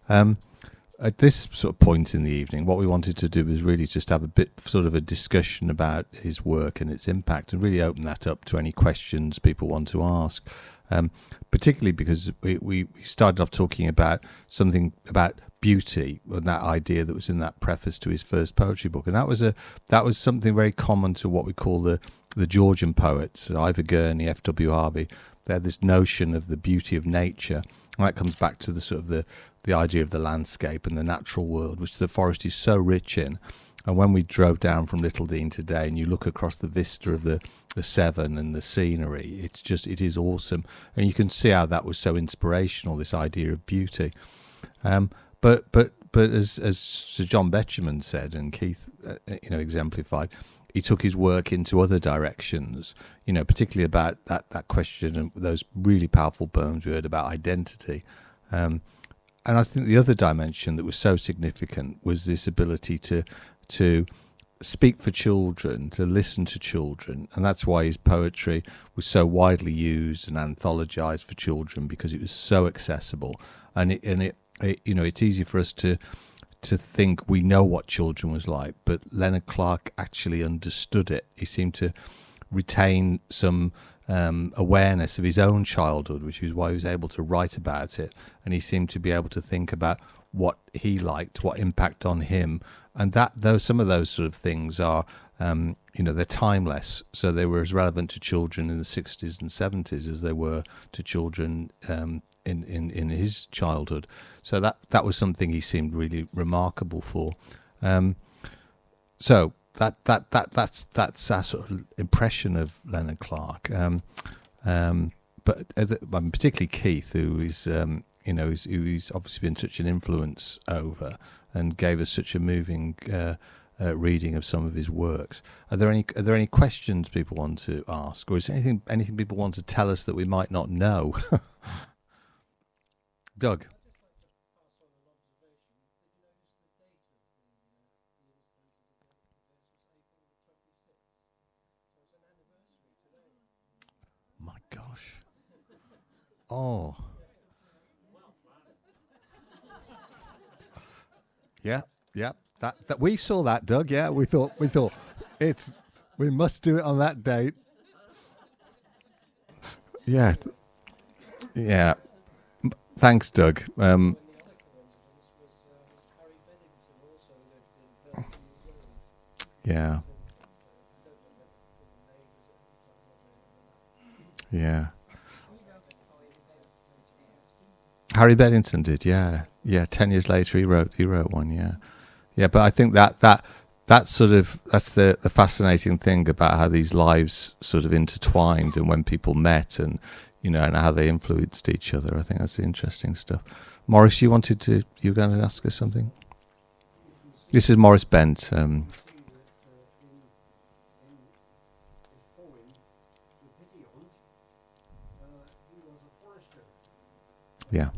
At this sort of point in the evening, what we wanted to do was really just have a bit sort of a discussion about his work and its impact, and really open that up to any questions people want to ask. Particularly because we started off talking about something about beauty, and that idea that was in that preface to his first poetry book, and that was something very common to what we call the Georgian poets, Ivor Gurney, F.W. Harvey. They had this notion of the beauty of nature, and that comes back to the sort of the idea of the landscape and the natural world, which the Forest is so rich in. And when we drove down from Littledean today, and you look across the vista of the Severn and the scenery, it is awesome, and you can see how that was so inspirational, this idea of beauty. But as Sir John Betjeman said, and Keith, exemplified, he took his work into other directions. Particularly about that question and those really powerful poems we heard about identity. And I think the other dimension that was so significant was this ability to speak for children, to listen to children, and that's why his poetry was so widely used and anthologized for children, because it was so accessible. And it's easy for us to think we know what children was like, but Leonard Clark actually understood it. He seemed to retain some awareness of his own childhood, which is why he was able to write about it, and he seemed to be able to think about what he liked, what impact on him, and some of those sort of things are, they're timeless. So they were as relevant to children in the 60s and 70s as they were to children in his childhood. So that was something he seemed really remarkable for. So that's our sort of impression of Leonard Clark. But particularly Keith, who is who's obviously been such an influence over and gave us such a moving reading of some of his works. Are there any questions people want to ask, or is there anything people want to tell us that we might not know? Doug. My gosh. Oh. Yeah. That we saw that, Doug. Yeah, we thought we must do it on that date. Yeah. Thanks, Doug. Yeah. Harry Bennington did, yeah. 10 years later, he wrote one, yeah. But I think that's the fascinating thing about how these lives sort of intertwined, and when people met, and and how they influenced each other. I think that's the interesting stuff. Morris, you were going to ask us something? This is Morris Bent. Yeah.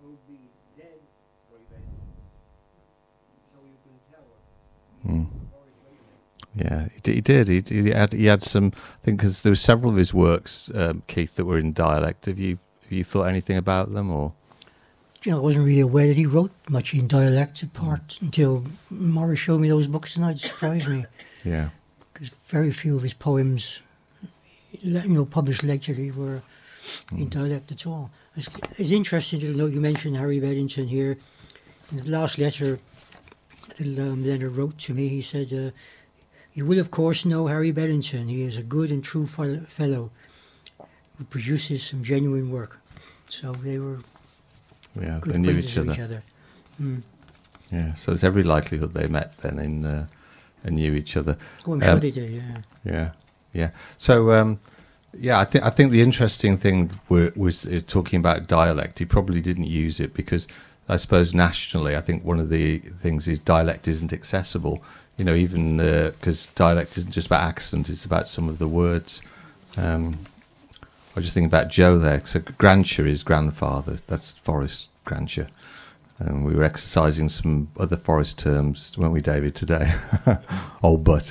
Yeah, he did. He had some. I think because there were several of his works, Keith, that were in dialect. Have you thought anything about them, or? I wasn't really aware that he wrote much in dialect apart until Morris showed me those books tonight. It surprised me. Yeah. Because very few of his poems, published lately were in dialect at all. It's interesting to note you mentioned Harry Bedington here. In the last letter that Leonard wrote to me, he said, "You will of course know Harry Bedington. He is a good and true fellow who produces some genuine work." So they were good they knew acquaintances each other. Mm. Yeah, so there's every likelihood they met then and knew each other. Oh, I'm sure they did. Yeah. So I think the interesting thing was talking about dialect. He probably didn't use it because I suppose nationally, I think one of the things is dialect isn't accessible. Even because dialect isn't just about accent; it's about some of the words. I was just thinking about Joe there. So Grancher is grandfather. That's Forrest Grancher. And we were exercising some other Forrest terms, weren't we, David, today? Old butt.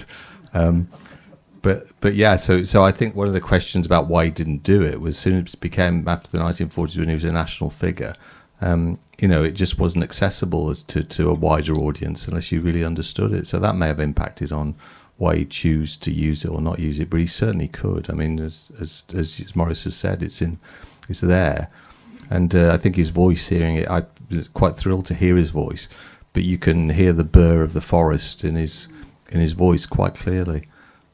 But yeah, so I think one of the questions about why he didn't do it was soon as it became, after the 1940s, when he was a national figure, it just wasn't accessible to a wider audience unless you really understood it. So that may have impacted on why he choose to use it or not use it, but he certainly could. I mean, as Morris has said, it's there, and I think his voice, hearing it, I was quite thrilled to hear his voice, but you can hear the burr of the forest in his voice quite clearly.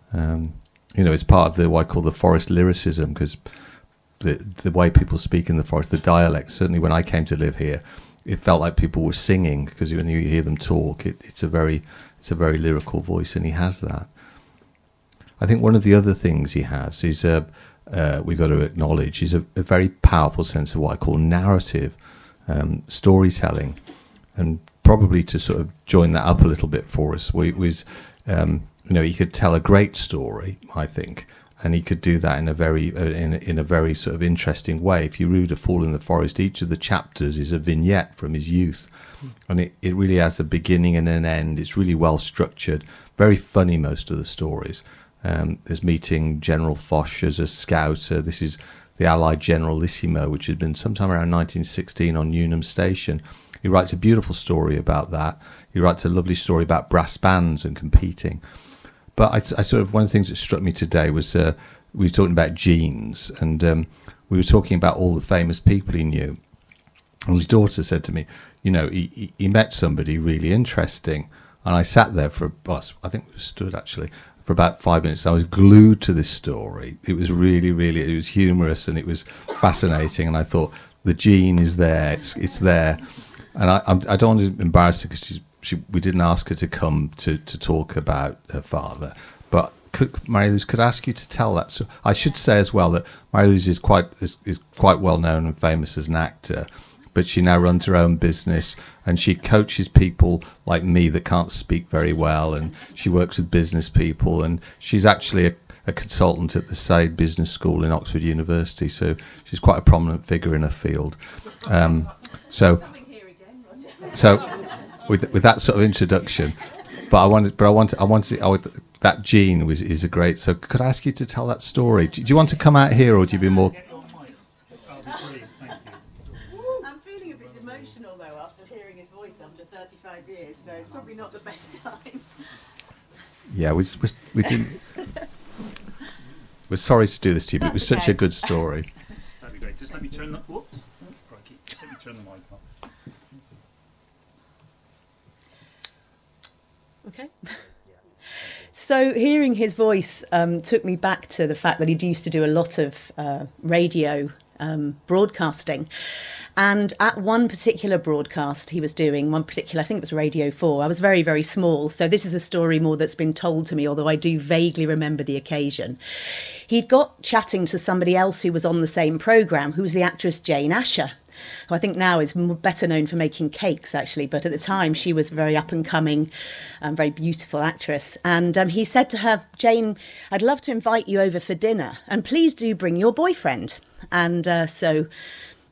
It's part of what I call the forest lyricism, because the way people speak in the forest, the dialect. Certainly, when I came to live here, it felt like people were singing, because when you hear them talk, it's a very lyrical voice, and he has that. I think one of the other things he has is we've got to acknowledge is a very powerful sense of what I call narrative storytelling, and probably to sort of join that up a little bit for us, he could tell a great story, I think, and he could do that in a very sort of interesting way. If you read A Fool in the Forest, each of the chapters is a vignette from his youth. And it really has a beginning and an end. It's really well structured, very funny, most of the stories. There's meeting General Foch as a scout. This is the Allied Generalissimo, which had been sometime around 1916 on Newnham Station. He writes a beautiful story about that. He writes a lovely story about brass bands and competing. But I sort of, one of the things that struck me today was we were talking about genes, and we were talking about all the famous people he knew. And his daughter said to me, he met somebody really interesting. And I sat there I think we stood actually, for about 5 minutes. I was glued to this story. It was really, really, it was humorous and it was fascinating. And I thought, the gene is there, it's there. And I don't want to embarrass her, because we didn't ask her to come to talk about her father. But Mary-Louise, could I ask you to tell that? So I should say as well that Mary-Louise is quite well known and famous as an actor, but she now runs her own business, and she coaches people like me that can't speak very well, and she works with business people, and she's actually a consultant at the Said Business School in Oxford University, so she's quite a prominent figure in her field. So with that sort of introduction, that gene is a great. So could I ask you to tell that story? Do you want to come out here, or do you be more? I'm feeling a bit emotional though after hearing his voice after 35 years, so it's probably not the best time. Yeah, we didn't. We're sorry to do this to you, but it was such a good story. That'd be great. Just let me turn the. Whoops! Crikey. Just let me turn the mic off. Okay. So hearing his voice took me back to the fact that he'd used to do a lot of radio broadcasting. And at one particular broadcast he was doing, I think it was Radio 4, I was very, very small. So this is a story more that's been told to me, although I do vaguely remember the occasion. He'd got chatting to somebody else who was on the same programme, who was the actress Jane Asher, who I think now is better known for making cakes, actually. But at the time, she was a very up-and-coming, very beautiful actress. And he said to her, "Jane, I'd love to invite you over for dinner, and please do bring your boyfriend." And so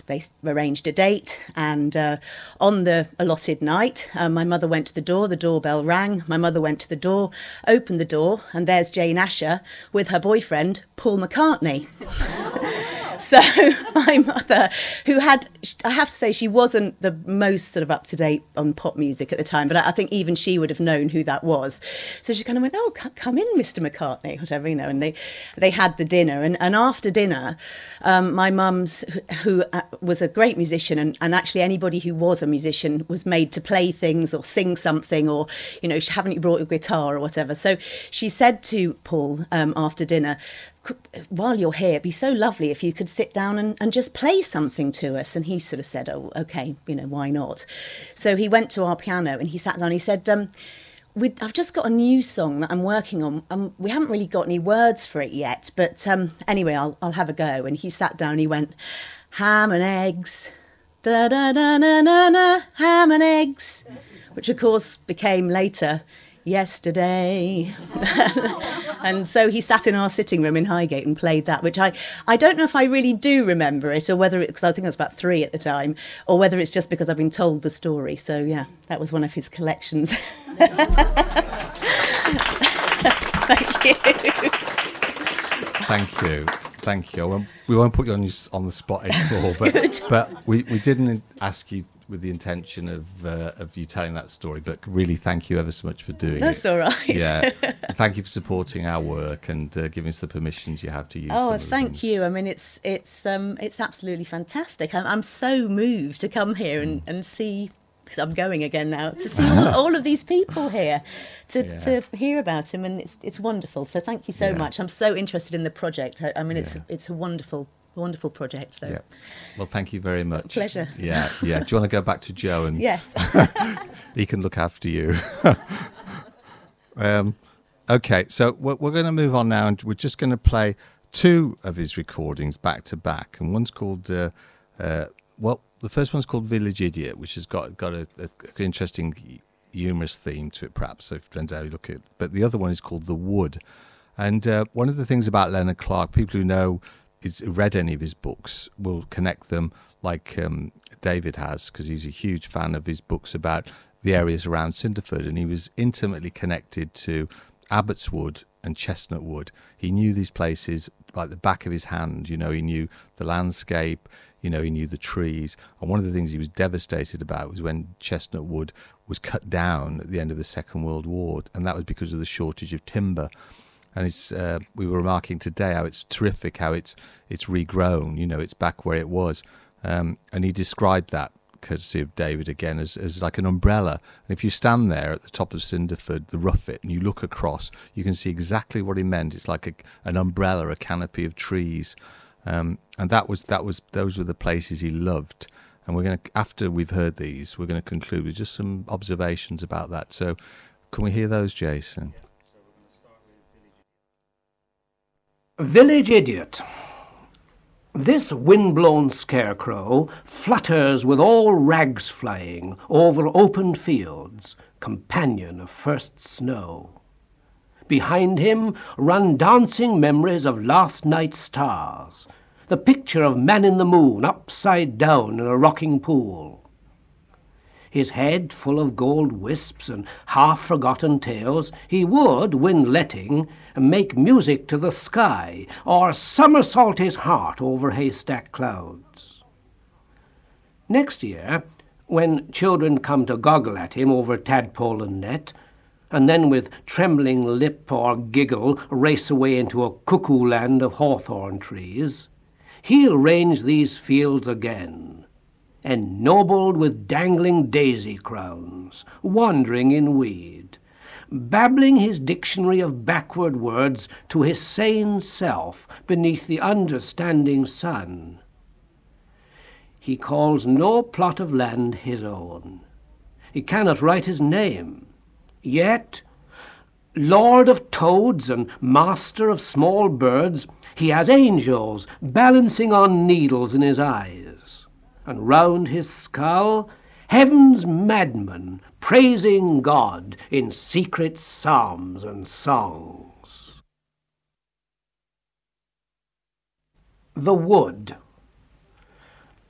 they arranged a date, and on the allotted night, my mother went to the door, the doorbell rang, my mother went to the door, opened the door, and there's Jane Asher with her boyfriend, Paul McCartney. So my mother, who had, I have to say, she wasn't the most sort of up-to-date on pop music at the time, but I think even she would have known who that was. So she kind of went, oh, come in, Mr. McCartney, whatever, you know, and they had the dinner. And after dinner, my mum's, who was a great musician, and actually anybody who was a musician was made to play things or sing something, or, you know, haven't you brought your guitar or whatever. So she said to Paul after dinner, while you're here, it'd be so lovely if you could sit down and just play something to us. And he sort of said, oh, okay, you know, why not? So he went to our piano and he sat down. He said, I've just got a new song that I'm working on. We haven't really got any words for it yet, but anyway, I'll have a go. And he sat down and he went, ham and eggs, da da da da da da, ham and eggs, which of course became later Yesterday. And so he sat in our sitting room in Highgate and played that, which I don't know if I really do remember it, or whether because I think I was about 3 at the time, or whether it's just because I've been told the story. So yeah, that was one of his collections. Thank you. Thank you. We won't put you on the spot anymore, but we didn't ask you with the intention of you telling that story, but really thank you ever so much for doing it. That's all right. Yeah, thank you for supporting our work and giving us the permissions you have to use. Oh, thank you. I mean, it's absolutely fantastic. I'm so moved to come here and see. Because I'm going again now to see all of these people here to hear about him, and it's wonderful. So thank you so much. I'm so interested in the project. I mean, it's a wonderful project. So, well, thank you very much. Pleasure. Yeah. Do you want to go back to Joe and yes, he can look after you. Okay, so we're going to move on now, and we're just going to play 2 of his recordings back to back, and one's called the first one's called Village Idiot, which has got an interesting humorous theme to it, perhaps, so it depends how you look at it. But the other one is called The Wood. And one of the things about Leonard Clark, people who read any of his books will connect them like David has, because he's a huge fan of his books about the areas around Cinderford, and he was intimately connected to Abbots Wood and Chestnut Wood. He knew these places like the back of his hand. You know, he knew the landscape, you know, he knew the trees. And one of the things he was devastated about was when Chestnut Wood was cut down at the end of the Second World War, and that was because of the shortage of timber. And we were remarking today how it's terrific, how it's regrown, you know, it's back where it was. And he described that, courtesy of David again, as like an umbrella. And if you stand there at the top of Cinderford, the Ruffit, and you look across, you can see exactly what he meant. It's like an umbrella, a canopy of trees. And those were the places he loved. And we're going to, after we've heard these, we're going to conclude with just some observations about that. So can we hear those, Jason? Village Idiot. This wind-blown scarecrow flutters with all rags flying over open fields, companion of first snow. Behind him run dancing memories of last night's stars, the picture of Man in the Moon upside down in a rocking pool. His head full of gold wisps and half-forgotten tales, he would, wind-letting, make music to the sky, or somersault his heart over haystack clouds. Next year, when children come to goggle at him over tadpole and net, and then with trembling lip or giggle race away into a cuckoo land of hawthorn trees, he'll range these fields again, ennobled with dangling daisy crowns, wandering in weed, babbling his dictionary of backward words to his sane self beneath the understanding sun. He calls no plot of land his own. He cannot write his name. Yet, lord of toads and master of small birds, he has angels balancing on needles in his eyes, and round his skull heaven's madmen praising God in secret psalms and songs. The Wood.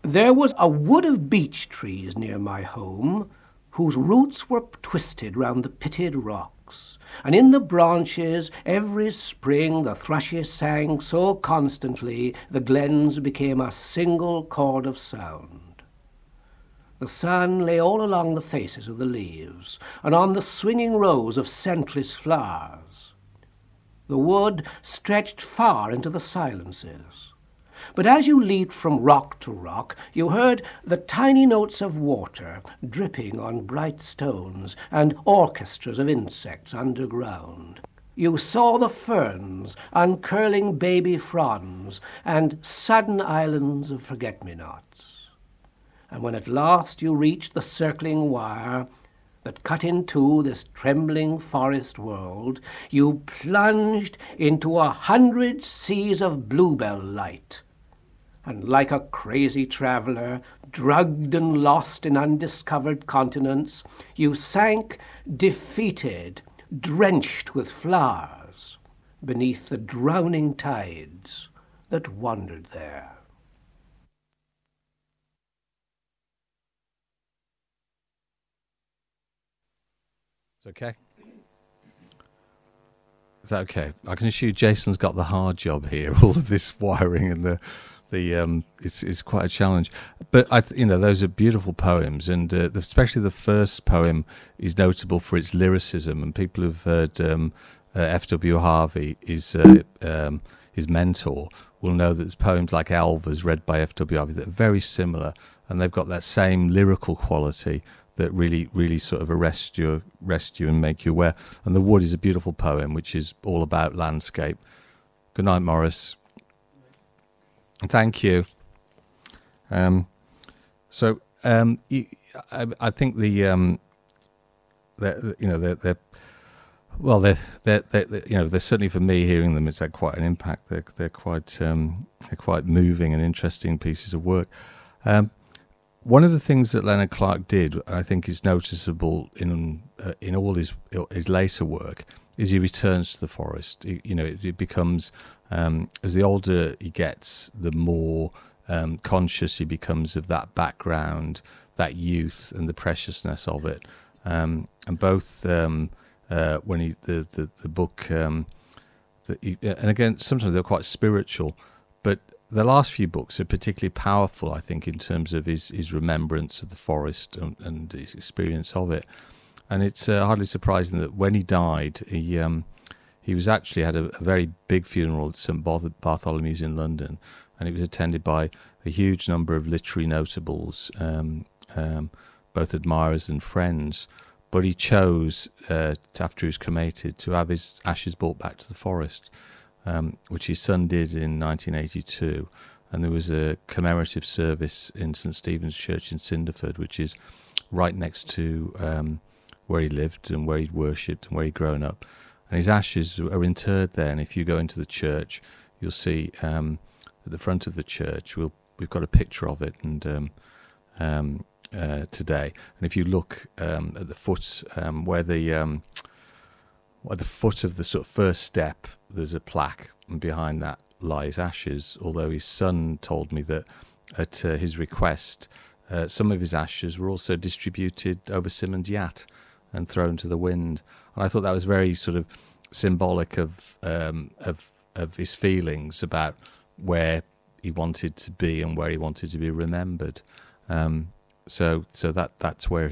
There was a wood of beech trees near my home, whose roots were twisted round the pitted rocks, and in the branches every spring the thrushes sang so constantly the glens became a single chord of sound. The sun lay all along the faces of the leaves, and on the swinging rows of scentless flowers. The wood stretched far into the silences. But as you leaped from rock to rock, you heard the tiny notes of water dripping on bright stones and orchestras of insects underground. You saw the ferns uncurling baby fronds and sudden islands of forget-me-nots. And when at last you reached the circling wire that cut in two this trembling forest world, you plunged into 100 seas of bluebell light, and like a crazy traveller, drugged and lost in undiscovered continents, you sank defeated, drenched with flowers, beneath the drowning tides that wandered there. It's okay. Is that okay? I can assure you Jason's got the hard job here. All of this wiring and the it's quite a challenge. But those are beautiful poems, and especially the first poem is notable for its lyricism. And people who've heard F.W. Harvey, his mentor, will know that there's poems like Elvers read by F.W. Harvey that are very similar, and they've got that same lyrical quality that really sort of arrest you and make you aware. And The Wood is a beautiful poem, which is all about landscape. Good night, Morris. Thhank you. I think they're certainly, for me, hearing them, it's had quite an impact. They're quite moving and interesting pieces of work. One of the things that Leonard Clark did, I think, is noticeable in all his later work, is he returns to the forest. It becomes, as the older he gets, the more conscious he becomes of that background, that youth, and the preciousness of it. And both when the book, and again, sometimes they're quite spiritual, but the last few books are particularly powerful, I think, in terms of his remembrance of the forest and his experience of it. And it's hardly surprising that when he died, he was actually had a very big funeral at St Bartholomew's in London, and it was attended by a huge number of literary notables, both admirers and friends. But he chose, after he was cremated, to have his ashes brought back to the forest, which his son did in 1982. And there was a commemorative service in St Stephen's Church in Cinderford, which is right next to where he lived and where he'd worshipped and where he'd grown up. And his ashes are interred there. And if you go into the church, you'll see at the front of the church, we've got a picture of it and today. And if you look at the foot, where the foot of the sort of first step, there's a plaque, and behind that lies ashes. Although his son told me that at his request, some of his ashes were also distributed over Simon's yacht and thrown to the wind. And I thought that was very sort of symbolic of his feelings about where he wanted to be and where he wanted to be remembered. So that's where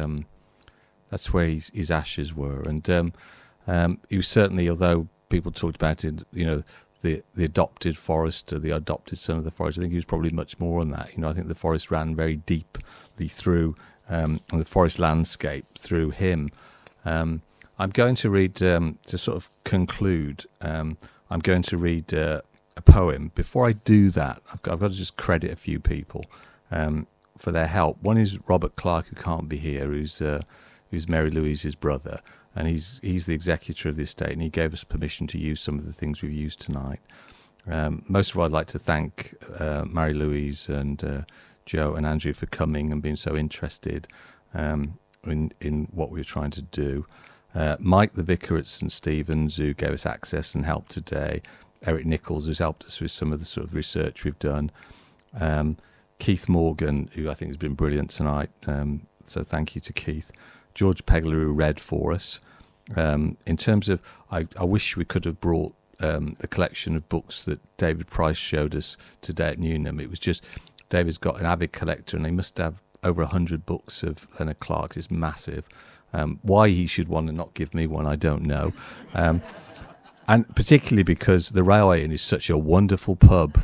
his ashes were. And he was certainly, although people talked about it, the adopted forester, the adopted son of the forest, I think he was probably much more than that. I think the forest ran very deeply through the forest landscape through him. I'm going to read, to sort of conclude, I'm going to read a poem. Before I do that, I've got to just credit a few people for their help. One is Robert Clark, who can't be here, who's Mary Louise's brother, and he's the executor of the estate, and he gave us permission to use some of the things we've used tonight. Most of all, I'd like to thank Mary Louise and Joe and Andrew for coming and being so interested in what we were trying to do. Mike, the vicar at St Stephen's, who gave us access and help today. Eric Nichols, who's helped us with some of the sort of research we've done. Keith Morgan, who I think has been brilliant tonight, so thank you to Keith. George Pegler, who read for us. In terms of, I wish we could have brought the collection of books that David Price showed us today at Newnham. It was just, David's got an avid collector, and he must have over 100 books of Leonard Clark's. It's massive. Why he should want to not give me one, I don't know. And particularly because the Railway Inn is such a wonderful pub.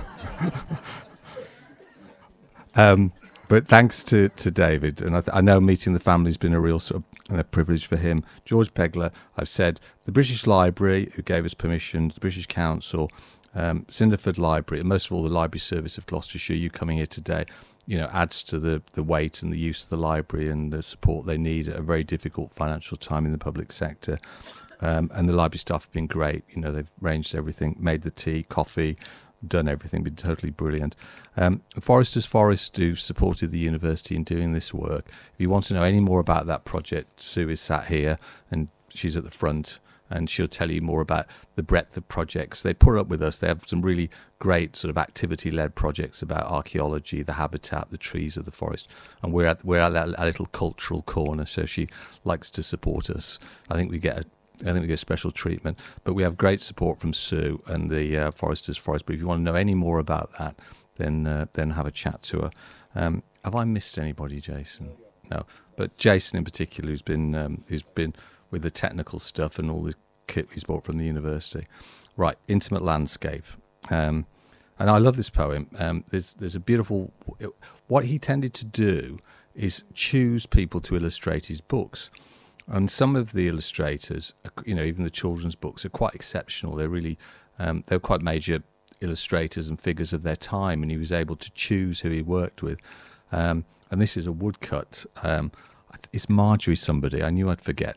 But thanks to David, and I know meeting the family has been a real sort of a privilege for him. George Pegler, I've said, the British Library, who gave us permissions, the British Council, Cinderford Library, and most of all the Library Service of Gloucestershire, you coming here today, adds to the weight and the use of the library and the support they need at a very difficult financial time in the public sector. And the library staff have been great. They've arranged everything, made the tea, coffee, done everything, been totally brilliant. Foresters Forest, who supported the university in doing this work. If you want to know any more about that project, Sue is sat here and she's at the front, and she'll tell you more about the breadth of projects. They put up with us. They have some really great sort of activity-led projects about archaeology, the habitat, the trees of the forest, and we're at that little cultural corner. So she likes to support us. I think we get special treatment, but we have great support from Sue and the Foresters Forest. But if you want to know any more about that, then have a chat to her. Have I missed anybody, Jason? No, but Jason in particular, who's been with the technical stuff and all the kit he's bought from the university. Right, Intimate Landscape. And I love this poem. There's a beautiful... What he tended to do is choose people to illustrate his books. And some of the illustrators, even the children's books, are quite exceptional. They're really... they're quite major illustrators and figures of their time, and he was able to choose who he worked with. And this is a woodcut. It's Marjorie somebody. I knew I'd forget.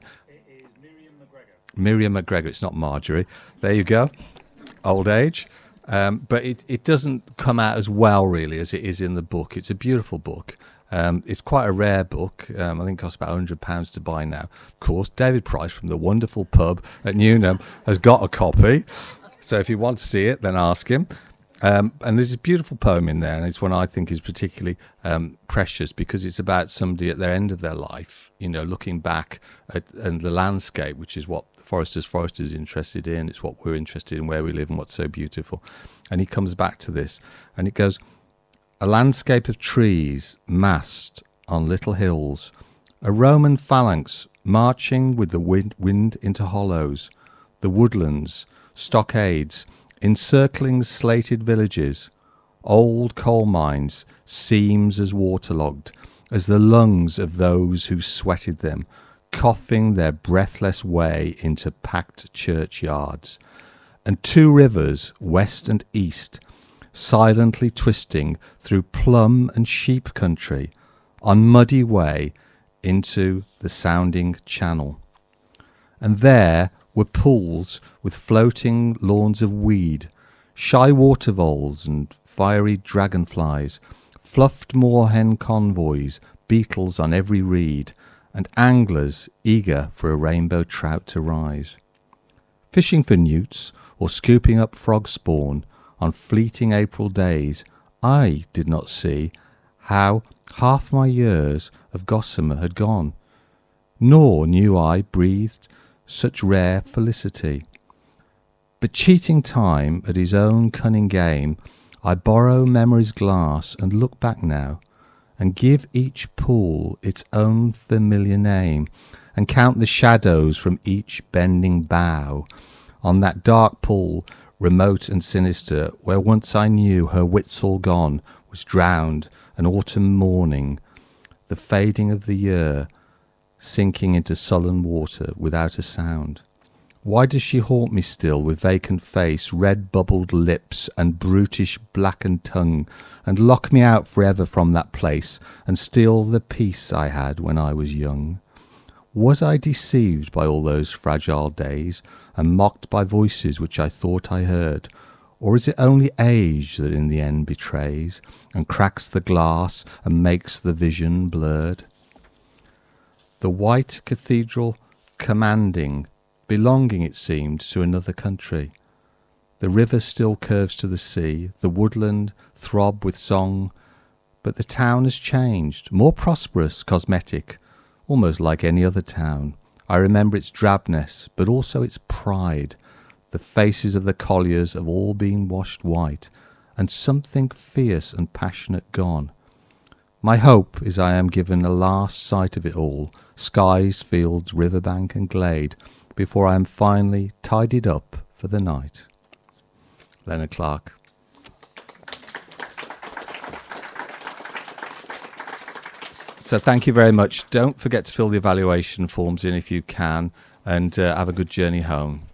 Miriam McGregor. It's not Marjorie. There you go. Old age. But it doesn't come out as well, really, as it is in the book. It's a beautiful book. It's quite a rare book. I think it costs about £100 to buy now. Of course, David Price from the wonderful pub at Newnham has got a copy. So if you want to see it, then ask him. And there's a beautiful poem in there, and it's one I think is particularly precious because it's about somebody at their end of their life, looking back at and the landscape, which is what Foresters is interested in. It's what we're interested in, where we live and what's so beautiful. And he comes back to this, and it goes, a landscape of trees massed on little hills, a Roman phalanx marching with the wind into hollows, the woodlands, stockades, encircling slated villages, old coal mines, seams as waterlogged as the lungs of those who sweated them, coughing their breathless way into packed churchyards, and two rivers, west and east, silently twisting through plum and sheep country on muddy way into the sounding channel. And there were pools with floating lawns of weed, shy water voles and fiery dragonflies, fluffed moorhen convoys, beetles on every reed, and anglers eager for a rainbow trout to rise. Fishing for newts or scooping up frog spawn on fleeting April days, I did not see how half my years of gossamer had gone, nor knew I breathed such rare felicity. But cheating time at his own cunning game, I borrow memory's glass and look back now, and give each pool its own familiar name, and count the shadows from each bending bough, on that dark pool, remote and sinister, where once I knew her wits all gone, was drowned an autumn morning, the fading of the year, sinking into sullen water without a sound. Why does she haunt me still with vacant face, red bubbled lips and brutish blackened tongue, and lock me out forever from that place, and steal the peace I had when I was young? Was I deceived by all those fragile days, and mocked by voices which I thought I heard? Or is it only age that in the end betrays, and cracks the glass and makes the vision blurred? The white cathedral commanding, belonging, it seemed, to another country. The river still curves to the sea, the woodland throb with song, But the town has changed, more prosperous, cosmetic, almost like any other town. I remember its drabness, but also its pride. The faces of the colliers have all been washed white, and something fierce and passionate gone. My hope is I am given a last sight of it all, skies, fields, riverbank and glade, before I am finally tidied up for the night. Leonard Clark. So thank you very much. Don't forget to fill the evaluation forms in if you can, and have a good journey home.